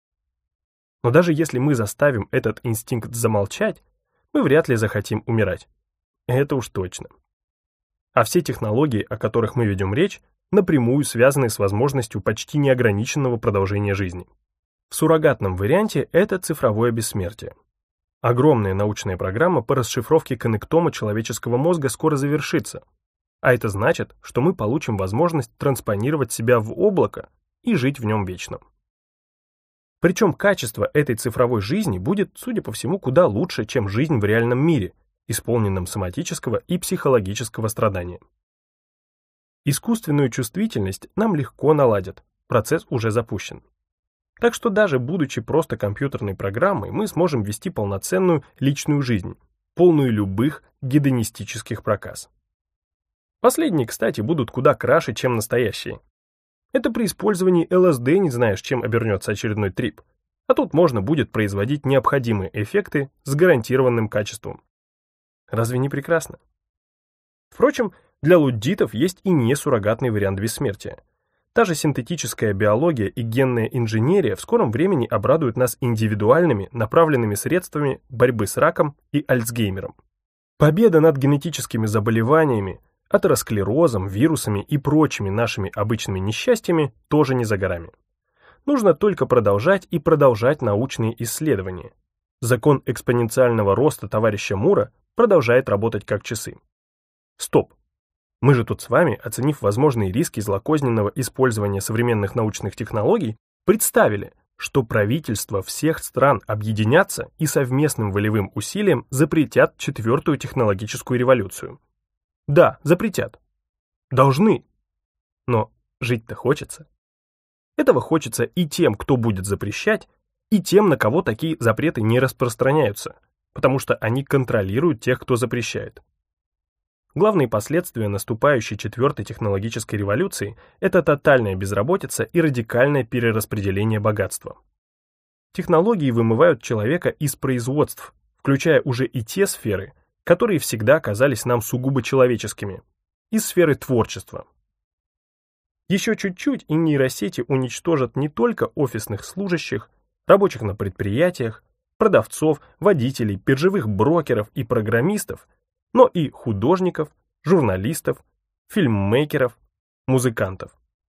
Но даже если мы заставим этот инстинкт замолчать, мы вряд ли захотим умирать. Это уж точно. А все технологии, о которых мы ведем речь, напрямую связаны с возможностью почти неограниченного продолжения жизни. В суррогатном варианте это цифровое бессмертие. Огромная научная программа по расшифровке коннектома человеческого мозга скоро завершится, а это значит, что мы получим возможность транспонировать себя в облако и жить в нем вечно. Причем качество этой цифровой жизни будет, судя по всему, куда лучше, чем жизнь в реальном мире, исполненном соматического и психологического страдания. Искусственную чувствительность нам легко наладят, процесс уже запущен. Так что даже будучи просто компьютерной программой, мы сможем вести полноценную личную жизнь, полную любых гедонистических проказ. Последние, кстати, будут куда краше, чем настоящие. Это при использовании ЛСД не знаешь, чем обернется очередной трип, а тут можно будет производить необходимые эффекты с гарантированным качеством. Разве не прекрасно? Впрочем, для луддитов есть и не суррогатный вариант бессмертия. Та же синтетическая биология и генная инженерия в скором времени обрадуют нас индивидуальными, направленными средствами борьбы с раком и Альцгеймером. Победа над генетическими заболеваниями, атеросклерозом, вирусами и прочими нашими обычными несчастьями тоже не за горами. Нужно только продолжать и продолжать научные исследования. Закон экспоненциального роста товарища Мура продолжает работать как часы. Стоп! Мы же тут с вами, оценив возможные риски злокозненного использования современных научных технологий, представили, что правительства всех стран объединятся и совместным волевым усилием запретят четвертую технологическую революцию. Да, запретят. Должны. Но жить-то хочется. Этого хочется и тем, кто будет запрещать, и тем, на кого такие запреты не распространяются, потому что они контролируют тех, кто запрещает. Главные последствия наступающей четвертой технологической революции – это тотальная безработица и радикальное перераспределение богатства. Технологии вымывают человека из производств, включая уже и те сферы, которые всегда казались нам сугубо человеческими, из сферы творчества. Еще чуть-чуть, и нейросети уничтожат не только офисных служащих, рабочих на предприятиях, продавцов, водителей, биржевых брокеров и программистов, но и художников, журналистов, фильммейкеров, музыкантов.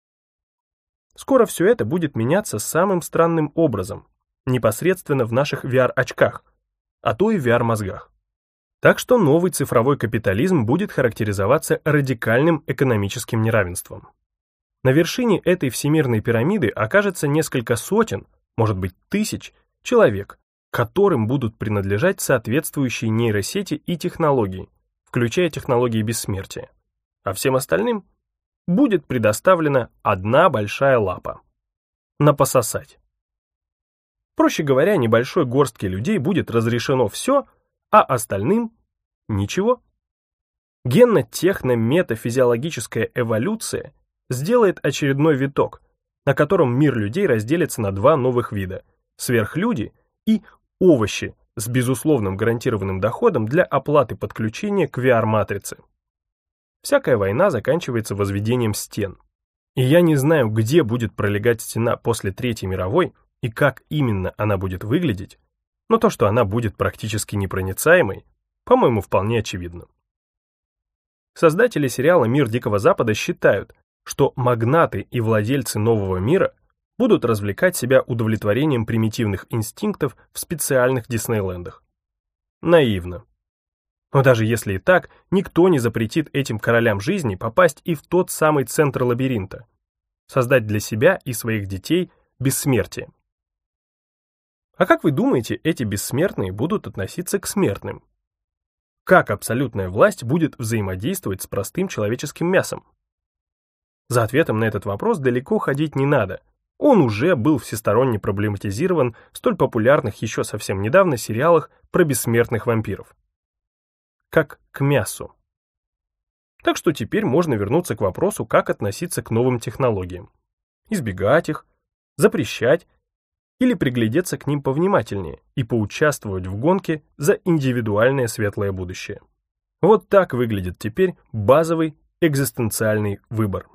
Скоро все это будет меняться самым странным образом, непосредственно в наших ви ар-очках, а то и ви ар-мозгах. Так что новый цифровой капитализм будет характеризоваться радикальным экономическим неравенством. На вершине этой всемирной пирамиды окажется несколько сотен, может быть тысяч, человек, которым будут принадлежать соответствующие нейросети и технологии, включая технологии бессмертия, а всем остальным будет предоставлена одна большая лапа – напососать. Проще говоря, небольшой горстке людей будет разрешено все, а остальным – ничего. Генно-техно-метафизиологическая эволюция сделает очередной виток, на котором мир людей разделится на два новых вида – сверхлюди и овощи с безусловным гарантированным доходом для оплаты подключения к ви ар-матрице. Всякая война заканчивается возведением стен. И я не знаю, где будет пролегать стена после Третьей мировой и как именно она будет выглядеть, но то, что она будет практически непроницаемой, по-моему, вполне очевидно. Создатели сериала «Мир Дикого Запада» считают, что магнаты и владельцы нового мира будут развлекать себя удовлетворением примитивных инстинктов в специальных Диснейлендах. Наивно. Но даже если и так, никто не запретит этим королям жизни попасть и в тот самый центр лабиринта, создать для себя и своих детей бессмертие. А как вы думаете, эти бессмертные будут относиться к смертным? Как абсолютная власть будет взаимодействовать с простым человеческим мясом? За ответом на этот вопрос далеко ходить не надо. Он уже был всесторонне проблематизирован в столь популярных еще совсем недавно сериалах про бессмертных вампиров. Как к мясу. Так что теперь можно вернуться к вопросу, как относиться к новым технологиям. Избегать их, запрещать или приглядеться к ним повнимательнее и поучаствовать в гонке за индивидуальное светлое будущее. Вот так выглядит теперь базовый экзистенциальный выбор.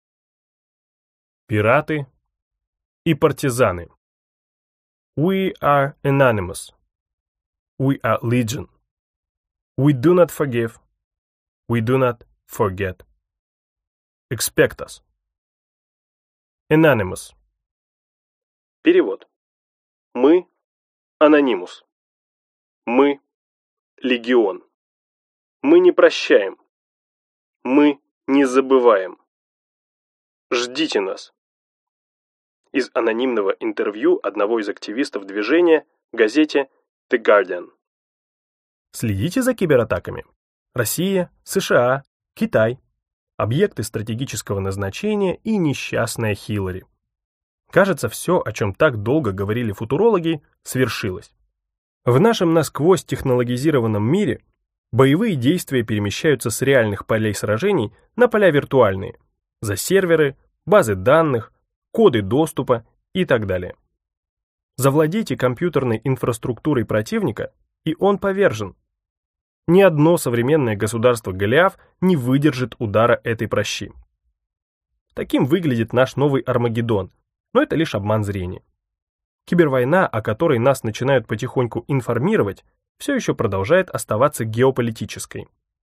Пираты и партизаны. We are anonymous. We are legion. We do not forgive. We do not forget. Expect us. Anonymous. Перевод. Мы – анонимус. Мы – легион. Мы не прощаем. Мы не забываем. Ждите нас. Из анонимного интервью одного из активистов движения газете The Guardian. Следите за кибератаками. Россия, США, Китай. Объекты стратегического назначения и несчастная Хиллари. Кажется, все, о чем так долго говорили футурологи, свершилось. В нашем насквозь технологизированном мире боевые действия перемещаются с реальных полей сражений на поля виртуальные, за серверы, базы данных, коды доступа и так далее. Завладейте компьютерной инфраструктурой противника, и он повержен. Ни одно современное государство Голиаф не выдержит удара этой пращи. Таким выглядит наш новый Армагеддон, но это лишь обман зрения. Кибервойна, о которой нас начинают потихоньку информировать, все еще продолжает оставаться геополитической.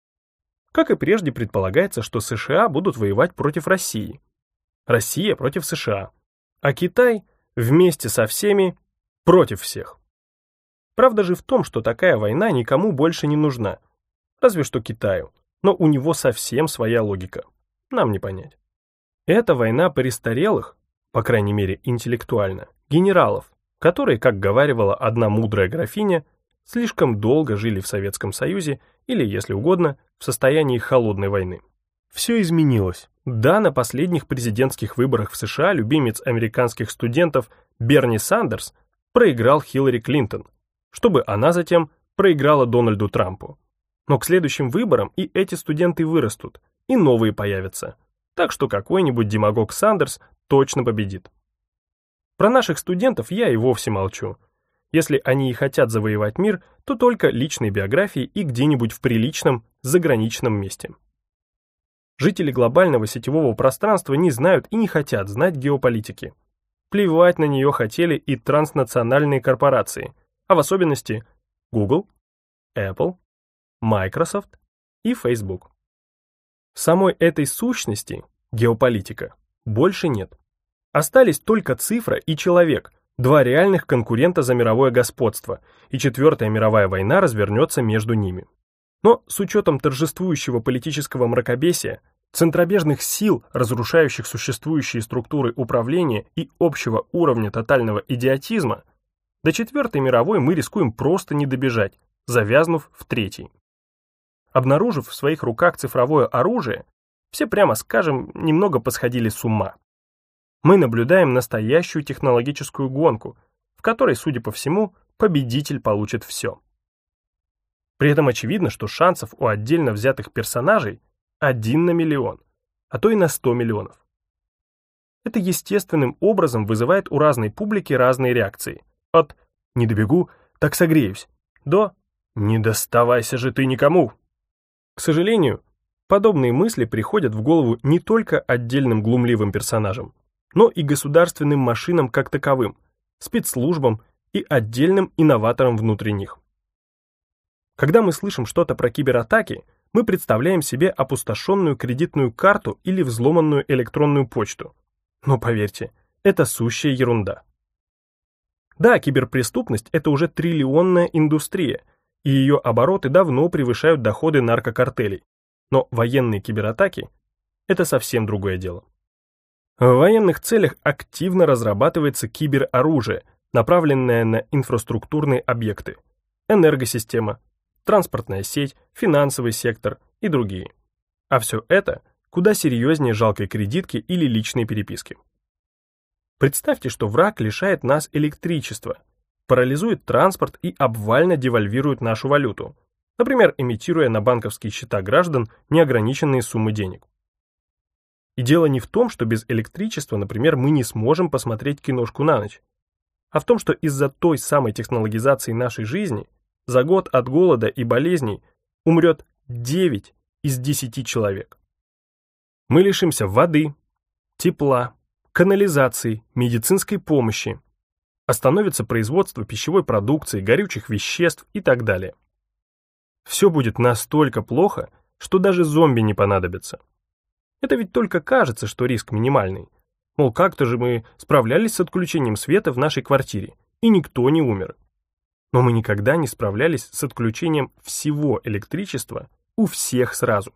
Как и прежде, предполагается, что США будут воевать против России, Россия против США, а Китай вместе со всеми против всех. Правда же в том, что такая война никому больше не нужна, разве что Китаю, но у него совсем своя логика, нам не понять. Это война престарелых, по крайней мере интеллектуально, генералов, которые, как говаривала одна мудрая графиня, слишком долго жили в Советском Союзе или, если угодно, в состоянии холодной войны. Все изменилось. Да, на последних президентских выборах в США любимец американских студентов Берни Сандерс проиграл Хиллари Клинтон, чтобы она затем проиграла Дональду Трампу. Но к следующим выборам и эти студенты вырастут, и новые появятся. Так что какой-нибудь демагог Сандерс точно победит. Про наших студентов я и вовсе молчу. Если они и хотят завоевать мир, то только личной биографией и где-нибудь в приличном, заграничном месте. Жители глобального сетевого пространства не знают и не хотят знать геополитики. Плевать на нее хотели и транснациональные корпорации, а в особенности Google, Apple, Microsoft и Facebook. Самой этой сущности, геополитика, больше нет. Остались только цифра и человек, два реальных конкурента за мировое господство, и Четвертая мировая война развернется между ними. Но с учетом торжествующего политического мракобесия, центробежных сил, разрушающих существующие структуры управления и общего уровня тотального идиотизма, до Четвертой мировой мы рискуем просто не добежать, завязнув в Третьей. Обнаружив в своих руках цифровое оружие, все, прямо скажем, немного посходили с ума. Мы наблюдаем настоящую технологическую гонку, в которой, судя по всему, победитель получит все. При этом очевидно, что шансов у отдельно взятых персонажей один на миллион, а то и на сто миллионов. Это естественным образом вызывает у разной публики разные реакции. От «не добегу, так согреюсь» до «не доставайся же ты никому». К сожалению, подобные мысли приходят в голову не только отдельным глумливым персонажам, но и государственным машинам как таковым, спецслужбам и отдельным инноваторам внутри них. Когда мы слышим что-то про кибератаки, мы представляем себе опустошенную кредитную карту или взломанную электронную почту. Но поверьте, это сущая ерунда. Да, киберпреступность – это уже триллионная индустрия, и ее обороты давно превышают доходы наркокартелей. Но военные кибератаки – это совсем другое дело. В военных целях активно разрабатывается кибероружие, направленное на инфраструктурные объекты, энергосистема, транспортная сеть, финансовый сектор и другие. А все это куда серьезнее жалкой кредитки или личной переписки. Представьте, что враг лишает нас электричества, парализует транспорт и обвально девальвирует нашу валюту, например, имитируя на банковские счета граждан неограниченные суммы денег. И дело не в том, что без электричества, например, мы не сможем посмотреть киношку на ночь, а в том, что из-за той самой технологизации нашей жизни за год от голода и болезней умрет девять из десяти человек. Мы лишимся воды, тепла, канализации, медицинской помощи, остановится производство пищевой продукции, горючих веществ и так далее. Все будет настолько плохо, что даже зомби не понадобятся. Это ведь только кажется, что риск минимальный. Мол, как-то же мы справлялись с отключением света в нашей квартире, и никто не умер. Но мы никогда не справлялись с отключением всего электричества у всех сразу.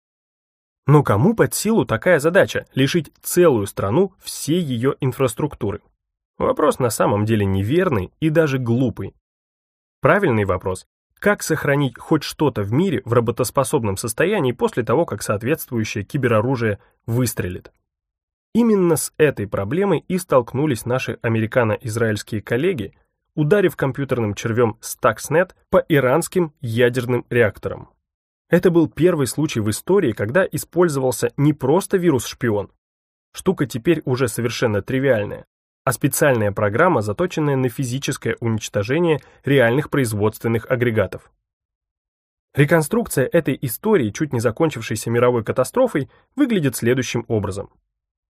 Но кому под силу такая задача – лишить целую страну всей ее инфраструктуры? Вопрос на самом деле неверный и даже глупый. Правильный вопрос – как сохранить хоть что-то в мире в работоспособном состоянии после того, как соответствующее кибероружие выстрелит? Именно с этой проблемой и столкнулись наши американо-израильские коллеги, ударив компьютерным червем Stuxnet по иранским ядерным реакторам. Это был первый случай в истории, когда использовался не просто вирус-шпион, штука теперь уже совершенно тривиальная, а специальная программа, заточенная на физическое уничтожение реальных производственных агрегатов. Реконструкция этой истории, чуть не закончившейся мировой катастрофой, выглядит следующим образом.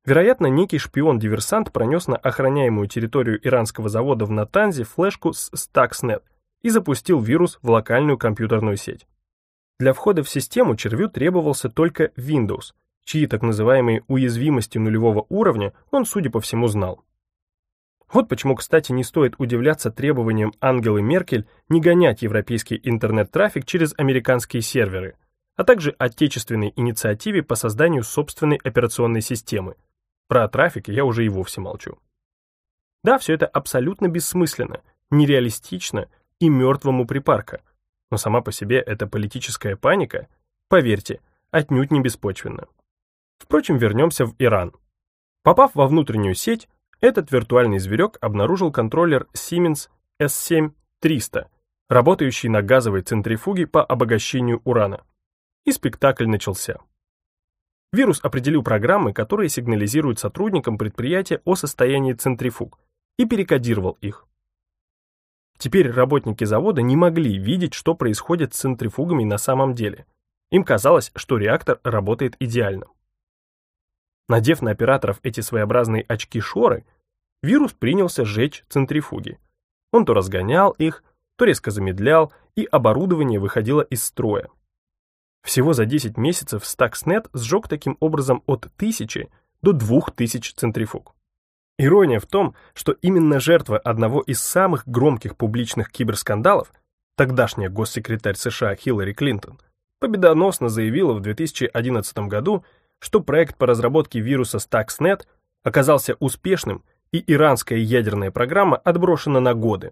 Вероятно, некий шпион-диверсант пронес на охраняемую территорию иранского завода в Натанзе флешку с Stuxnet и запустил вирус в локальную компьютерную сеть. Для входа в систему червю требовался только Windows, чьи так называемые уязвимости нулевого уровня он, судя по всему, знал. Вот почему, кстати, не стоит удивляться требованиям Ангелы Меркель не гонять европейский интернет-трафик через американские серверы, а также отечественной инициативе по созданию собственной операционной системы. Про трафик я уже и вовсе молчу. Да, все это абсолютно бессмысленно, нереалистично и мертвому припарка, но сама по себе эта политическая паника, поверьте, отнюдь не беспочвенна. Впрочем, вернемся в Иран. Попав во внутреннюю сеть, этот виртуальный зверек обнаружил контроллер Siemens эс семь триста, работающий на газовой центрифуге по обогащению урана. И спектакль начался. Вирус определил программы, которые сигнализируют сотрудникам предприятия о состоянии центрифуг, и перекодировал их. Теперь работники завода не могли видеть, что происходит с центрифугами на самом деле. Им казалось, что реактор работает идеально. Надев на операторов эти своеобразные очки-шоры, вирус принялся сжечь центрифуги. Он то разгонял их, то резко замедлял, и оборудование выходило из строя. Всего за десять месяцев Stuxnet сжег таким образом от тысячи до двух тысяч центрифуг. Ирония в том, что именно жертва одного из самых громких публичных киберскандалов, тогдашняя госсекретарь США Хиллари Клинтон, победоносно заявила в две тысячи одиннадцатом году, что проект по разработке вируса Stuxnet оказался успешным, и иранская ядерная программа отброшена на годы.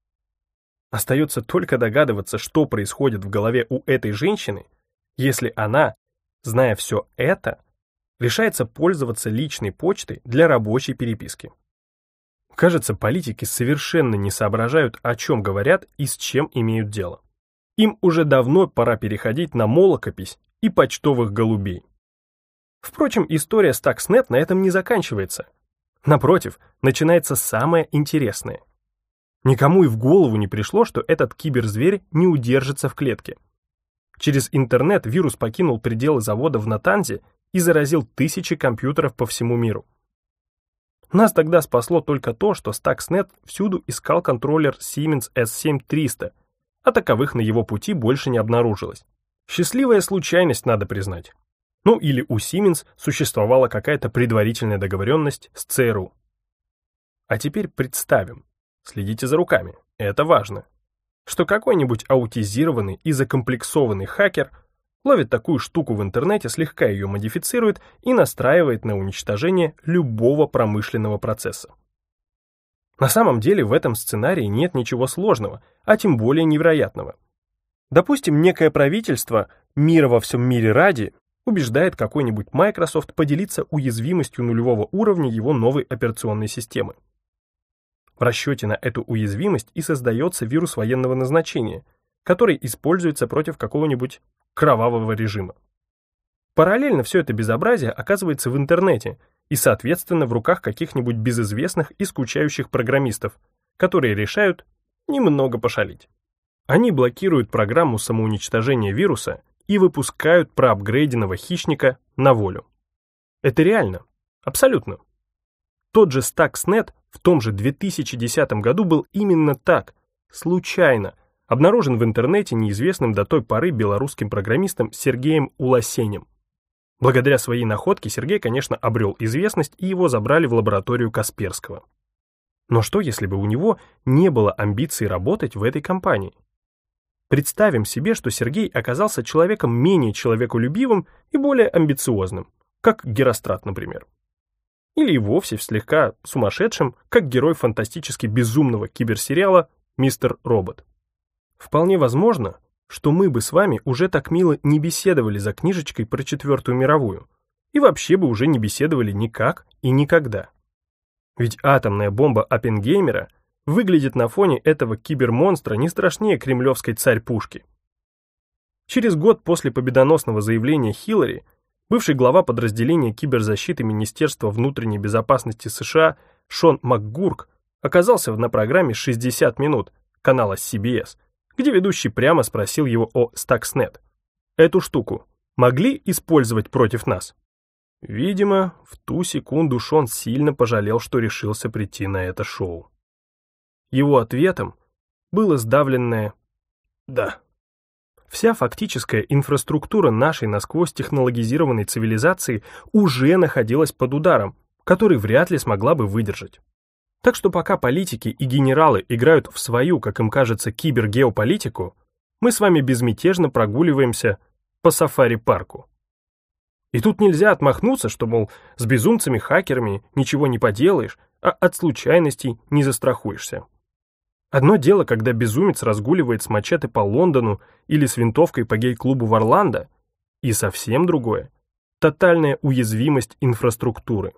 Остается только догадываться, что происходит в голове у этой женщины, если она, зная все это, решается пользоваться личной почтой для рабочей переписки. Кажется, политики совершенно не соображают, о чем говорят и с чем имеют дело. Им уже давно пора переходить на молокопись и почтовых голубей. Впрочем, история Stuxnet на этом не заканчивается. Напротив, начинается самое интересное. Никому и в голову не пришло, что этот киберзверь не удержится в клетке. Через интернет вирус покинул пределы завода в Натанзе и заразил тысячи компьютеров по всему миру. Нас тогда спасло только то, что Stuxnet всюду искал контроллер Siemens эс семь триста, а таковых на его пути больше не обнаружилось. Счастливая случайность, надо признать. Ну или у Siemens существовала какая-то предварительная договоренность с ЦРУ. А теперь представим, следите за руками, это важно, что какой-нибудь аутизированный и закомплексованный хакер ловит такую штуку в интернете, слегка ее модифицирует и настраивает на уничтожение любого промышленного процесса. На самом деле в этом сценарии нет ничего сложного, а тем более невероятного. Допустим, некое правительство, мира во всем мире ради, убеждает какой-нибудь Microsoft поделиться уязвимостью нулевого уровня его новой операционной системы. В расчете на эту уязвимость и создается вирус военного назначения, который используется против какого-нибудь кровавого режима. Параллельно все это безобразие оказывается в интернете и, соответственно, в руках каких-нибудь безызвестных и скучающих программистов, которые решают немного пошалить. Они блокируют программу самоуничтожения вируса и выпускают проапгрейденного хищника на волю. Это реально, абсолютно. Тот же Stuxnet в том же две тысячи десятом году был именно так, случайно, обнаружен в интернете неизвестным до той поры белорусским программистом Сергеем Уласенем. Благодаря своей находке Сергей, конечно, обрел известность, и его забрали в лабораторию Касперского. Но что, если бы у него не было амбиций работать в этой компании? Представим себе, что Сергей оказался человеком менее человеколюбивым и более амбициозным, как Герострат, например. Или и вовсе слегка сумасшедшим, как герой фантастически безумного киберсериала «Мистер Робот». Вполне возможно, что мы бы с вами уже так мило не беседовали за книжечкой про Четвертую мировую, и вообще бы уже не беседовали никак и никогда. Ведь атомная бомба Оппенгеймера выглядит на фоне этого кибермонстра не страшнее кремлевской царь-пушки. Через год после победоносного заявления Хиллари, бывший глава подразделения киберзащиты Министерства внутренней безопасности США Шон МакГурк оказался на программе «шестьдесят минут» канала си би эс, где ведущий прямо спросил его о Stuxnet. Эту штуку могли использовать против нас? Видимо, в ту секунду Шон сильно пожалел, что решился прийти на это шоу. Его ответом было сдавленное «да». Вся фактическая инфраструктура нашей насквозь технологизированной цивилизации уже находилась под ударом, который вряд ли смогла бы выдержать. Так что пока политики и генералы играют в свою, как им кажется, кибергеополитику, мы с вами безмятежно прогуливаемся по сафари-парку. И тут нельзя отмахнуться, что, мол, с безумцами-хакерами ничего не поделаешь, а от случайностей не застрахуешься. Одно дело, когда безумец разгуливает с мачете по Лондону или с винтовкой по гей-клубу в Орландо, и совсем другое — тотальная уязвимость инфраструктуры.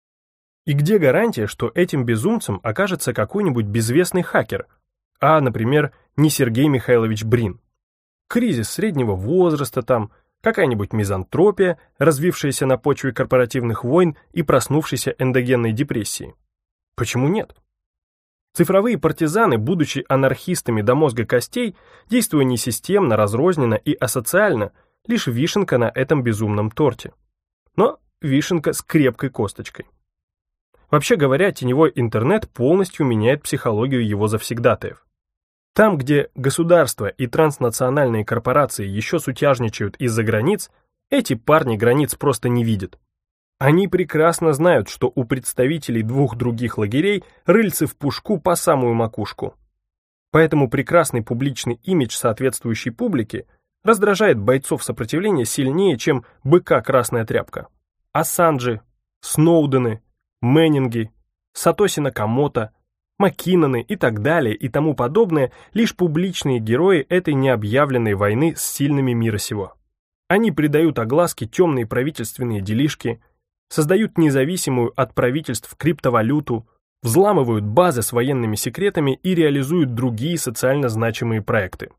И где гарантия, что этим безумцем окажется какой-нибудь безвестный хакер, а, например, не Сергей Михайлович Брин? Кризис среднего возраста там, какая-нибудь мизантропия, развившаяся на почве корпоративных войн и проснувшейся эндогенной депрессии. Почему нет? Цифровые партизаны, будучи анархистами до мозга костей, действуя не системно, разрозненно и асоциально, лишь вишенка на этом безумном торте. Но вишенка с крепкой косточкой. Вообще говоря, теневой интернет полностью меняет психологию его завсегдатаев. Там, где государства и транснациональные корпорации еще сутяжничают из-за границ, эти парни границ просто не видят. Они прекрасно знают, что у представителей двух других лагерей рыльцы в пушку по самую макушку. Поэтому прекрасный публичный имидж соответствующей публики раздражает бойцов сопротивления сильнее, чем быка красная тряпка. Ассанджи, Сноудены, Мэннинги, Сатоси Накамото, Маккиноны и так далее и тому подобное лишь публичные герои этой необъявленной войны с сильными мира сего. Они придают огласке темные правительственные делишки, создают независимую от правительств криптовалюту, взламывают базы с военными секретами и реализуют другие социально значимые проекты.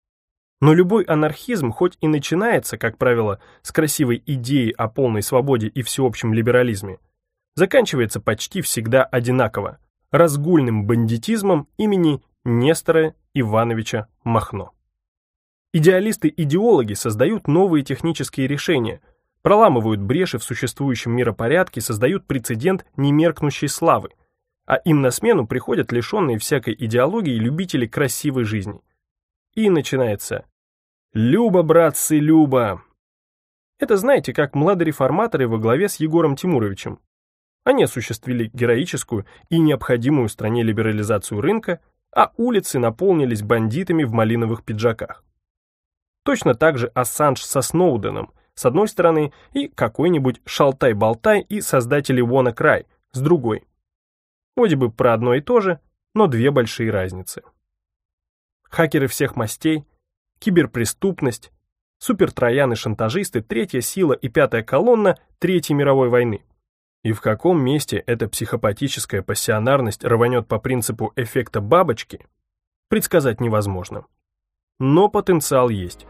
Но любой анархизм, хоть и начинается, как правило, с красивой идеи о полной свободе и всеобщем либерализме, заканчивается почти всегда одинаково – разгульным бандитизмом имени Нестора Ивановича Махно. Идеалисты-идеологи создают новые технические решения, проламывают бреши в существующем миропорядке, создают прецедент немеркнущей славы, а им на смену приходят лишенные всякой идеологии любители красивой жизни. И начинается «Люба, братцы, Люба!». Это знаете, как младореформаторы во главе с Егором Тимуровичем. Они осуществили героическую и необходимую стране либерализацию рынка, а улицы наполнились бандитами в малиновых пиджаках. Точно так же Ассанж со Сноуденом, с одной стороны, и какой-нибудь Шалтай-Болтай и создатели WannaCry с другой. Вроде бы про одно и то же, но две большие разницы. Хакеры всех мастей, киберпреступность, супертрояны-шантажисты, третья сила и пятая колонна Третьей мировой войны. И в каком месте эта психопатическая пассионарность рванет по принципу эффекта бабочки, предсказать невозможно. Но потенциал есть.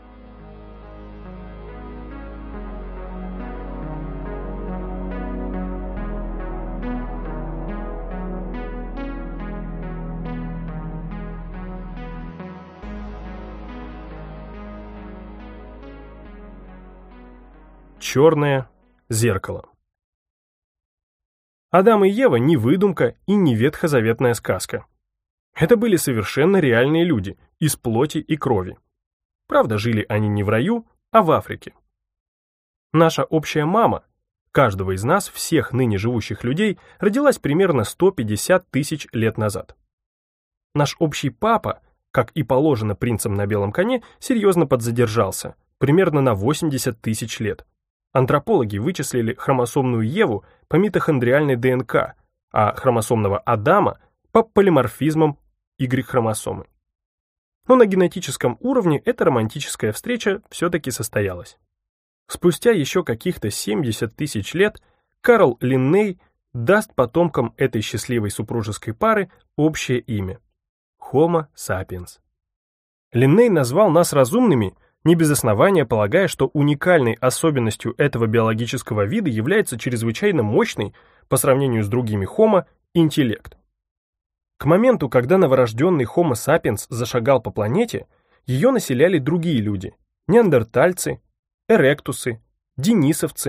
Черное зеркало. Адам и Ева не выдумка и не ветхозаветная сказка. Это были совершенно реальные люди, из плоти и крови. Правда, жили они не в раю, а в Африке. Наша общая мама, каждого из нас, всех ныне живущих людей, родилась примерно сто пятьдесят тысяч лет назад. Наш общий папа, как и положено принцам на белом коне, серьезно подзадержался, примерно на восемьдесят тысяч лет. Антропологи вычислили хромосомную Еву по митохондриальной ДНК, а хромосомного Адама по полиморфизмам Y-хромосомы. Но на генетическом уровне эта романтическая встреча все-таки состоялась. Спустя еще каких-то семьдесят тысяч лет Карл Линней даст потомкам этой счастливой супружеской пары общее имя – Homo sapiens. Линней назвал нас разумными, не без основания полагая, что уникальной особенностью этого биологического вида является чрезвычайно мощный, по сравнению с другими Homo, интеллект. К моменту, когда новорожденный Homo sapiens зашагал по планете, ее населяли другие люди – неандертальцы, эректусы, денисовцы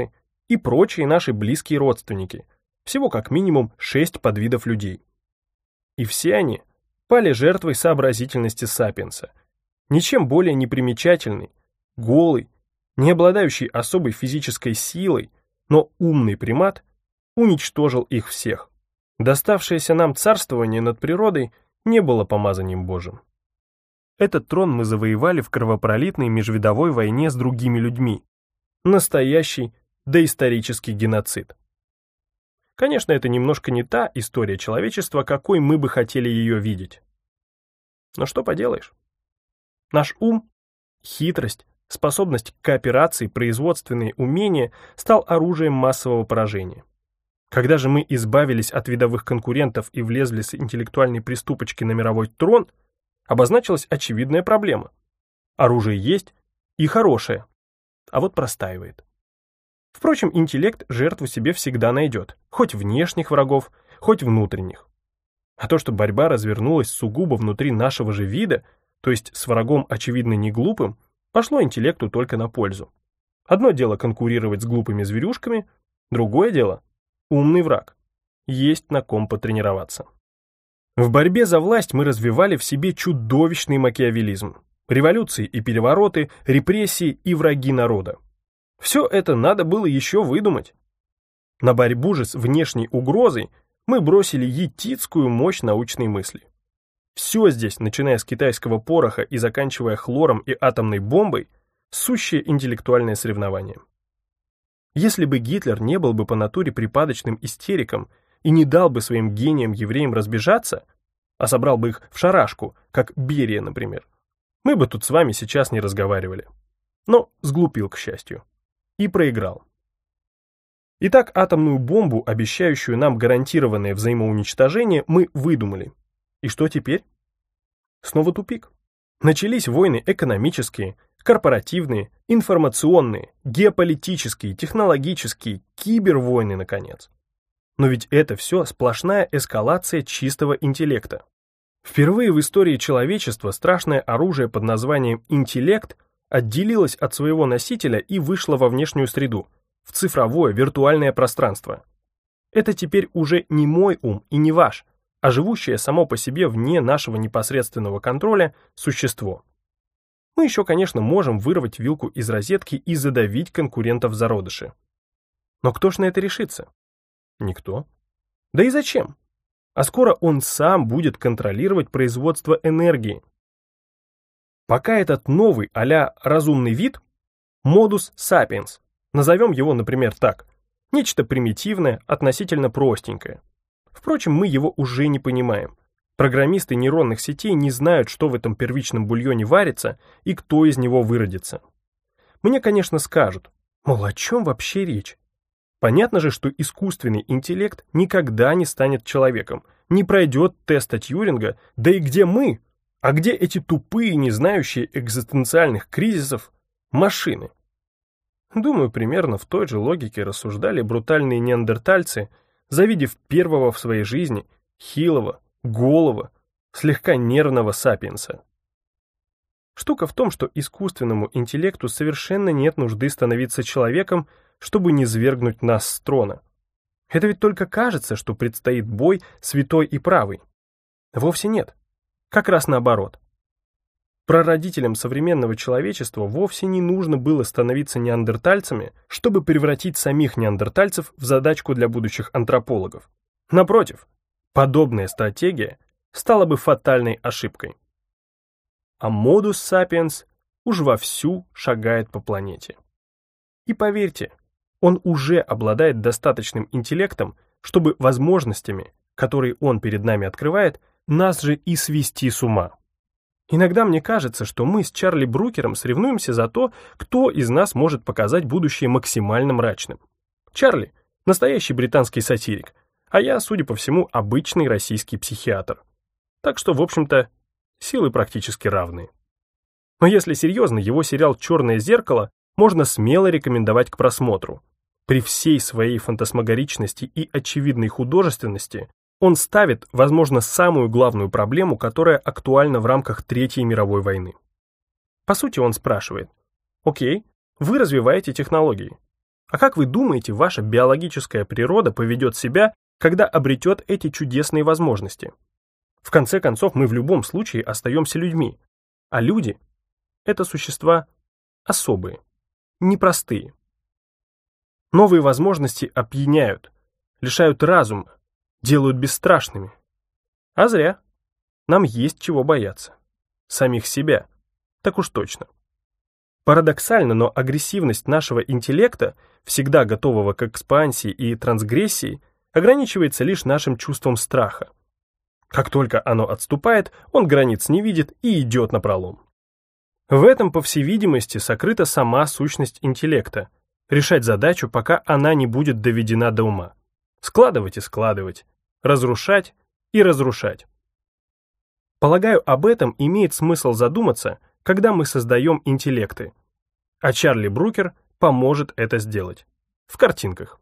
и прочие наши близкие родственники, всего как минимум шесть подвидов людей. И все они пали жертвой сообразительности сапиенса, ничем более не примечательный, голый, не обладающий особой физической силой, но умный примат уничтожил их всех. Доставшееся нам царствование над природой не было помазанием Божьим. Этот трон мы завоевали в кровопролитной межвидовой войне с другими людьми. Настоящий доисторический геноцид. Конечно, это немножко не та история человечества, какой мы бы хотели ее видеть. Но что поделаешь? Наш ум, хитрость, способность к кооперации, производственные умения стал оружием массового поражения. Когда же мы избавились от видовых конкурентов и влезли с интеллектуальной приступочки на мировой трон, обозначилась очевидная проблема. Оружие есть и хорошее, а вот простаивает. Впрочем, интеллект жертву себе всегда найдет, хоть внешних врагов, хоть внутренних. А то, что борьба развернулась сугубо внутри нашего же вида, то есть с врагом очевидно не глупым, пошло интеллекту только на пользу. Одно дело конкурировать с глупыми зверюшками, другое дело — умный враг. Есть на ком потренироваться. В борьбе за власть мы развивали в себе чудовищный макиавеллизм. Революции и перевороты, репрессии и враги народа. Все это надо было еще выдумать. На борьбу же с внешней угрозой мы бросили етицкую мощь научной мысли. Все здесь, начиная с китайского пороха и заканчивая хлором и атомной бомбой, сущее интеллектуальное соревнование. Если бы Гитлер не был бы по натуре припадочным истериком и не дал бы своим гениям-евреям разбежаться, а собрал бы их в шарашку, как Берия, например, мы бы тут с вами сейчас не разговаривали. Но сглупил, к счастью, и проиграл. Итак, атомную бомбу, обещающую нам гарантированное взаимоуничтожение, мы выдумали. И что теперь? Снова тупик. Начались войны экономические, корпоративные, информационные, геополитические, технологические, кибервойны, наконец. Но ведь это все сплошная эскалация чистого интеллекта. Впервые в истории человечества страшное оружие под названием интеллект отделилось от своего носителя и вышло во внешнюю среду, в цифровое виртуальное пространство. Это теперь уже не мой ум и не ваш, а живущее само по себе вне нашего непосредственного контроля существо. Мы еще, конечно, можем вырвать вилку из розетки и задавить конкурентов в зародыше. Но кто ж на это решится? Никто. Да и зачем? А скоро он сам будет контролировать производство энергии. Пока этот новый а-ля разумный вид, модус сапиенс, назовем его, например, так, нечто примитивное, относительно простенькое. Впрочем, мы его уже не понимаем. Программисты нейронных сетей не знают, что в этом первичном бульоне варится и кто из него выродится. Мне, конечно, скажут, мол, о чем вообще речь? Понятно же, что искусственный интеллект никогда не станет человеком, не пройдет теста Тьюринга, да и где мы, а где эти тупые, не знающие экзистенциальных кризисов, машины? Думаю, примерно в той же логике рассуждали брутальные неандертальцы, завидев первого в своей жизни хилого, голого, слегка нервного сапиенса. Штука в том, что искусственному интеллекту совершенно нет нужды становиться человеком, чтобы не свергнуть нас с трона. Это ведь только кажется, что предстоит бой святой и правый. Вовсе нет. Как раз наоборот. Прародителям современного человечества вовсе не нужно было становиться неандертальцами, чтобы превратить самих неандертальцев в задачку для будущих антропологов. Напротив, подобная стратегия стала бы фатальной ошибкой. А модус сапиенс уж вовсю шагает по планете. И поверьте, он уже обладает достаточным интеллектом, чтобы возможностями, которые он перед нами открывает, нас же и свести с ума. Иногда мне кажется, что мы с Чарли Брукером соревнуемся за то, кто из нас может показать будущее максимально мрачным. Чарли – настоящий британский сатирик, а я, судя по всему, обычный российский психиатр. Так что, в общем-то, силы практически равны. Но если серьезно, его сериал «Черное зеркало» можно смело рекомендовать к просмотру. При всей своей фантасмагоричности и очевидной художественности он ставит, возможно, самую главную проблему, которая актуальна в рамках Третьей мировой войны. По сути, он спрашивает: окей, вы развиваете технологии. А как вы думаете, ваша биологическая природа поведет себя, когда обретет эти чудесные возможности? В конце концов, мы в любом случае остаемся людьми, а люди — это существа особые, непростые. Новые возможности опьяняют, лишают разума, делают бесстрашными. А зря. Нам есть чего бояться. Самих себя. Так уж точно. Парадоксально, но агрессивность нашего интеллекта, всегда готового к экспансии и трансгрессии, ограничивается лишь нашим чувством страха. Как только оно отступает, он границ не видит и идет напролом. В этом, по всей видимости, сокрыта сама сущность интеллекта — решать задачу, пока она не будет доведена до ума. Складывать и складывать, разрушать и разрушать. Полагаю, об этом имеет смысл задуматься, когда мы создаем интеллекты. А Чарли Брукер поможет это сделать. В картинках.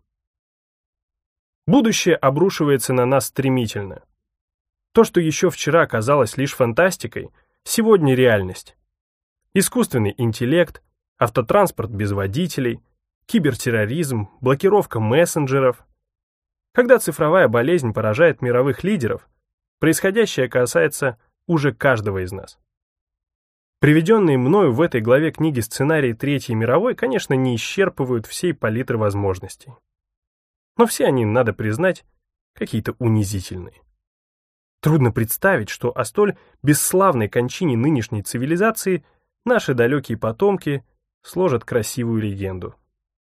Будущее обрушивается на нас стремительно. То, что еще вчера казалось лишь фантастикой, сегодня реальность. Искусственный интеллект, автотранспорт без водителей, кибертерроризм, блокировка мессенджеров. Когда цифровая болезнь поражает мировых лидеров, происходящее касается уже каждого из нас. Приведенные мною в этой главе книги сценарии Третьей мировой, конечно, не исчерпывают всей палитры возможностей. Но все они, надо признать, какие-то унизительные. Трудно представить, что о столь бесславной кончине нынешней цивилизации наши далекие потомки сложат красивую легенду.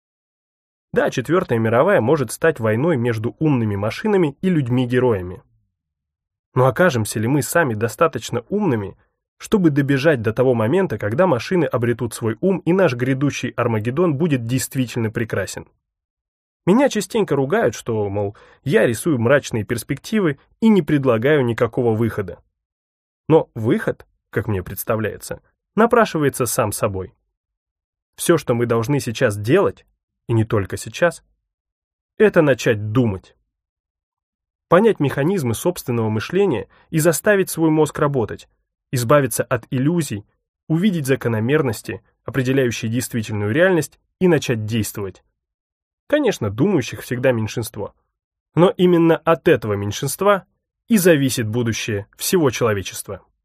Да, Четвертая мировая может стать войной между умными машинами и людьми-героями. Но окажемся ли мы сами достаточно умными, чтобы добежать до того момента, когда машины обретут свой ум и наш грядущий Армагеддон будет действительно прекрасен? Меня частенько ругают, что, мол, я рисую мрачные перспективы и не предлагаю никакого выхода. Но выход, как мне представляется, напрашивается сам собой. Все, что мы должны сейчас делать, и не только сейчас, это начать думать. Понять механизмы собственного мышления и заставить свой мозг работать, избавиться от иллюзий, увидеть закономерности, определяющие действительную реальность, и начать действовать. Конечно, думающих всегда меньшинство. Но именно от этого меньшинства и зависит будущее всего человечества.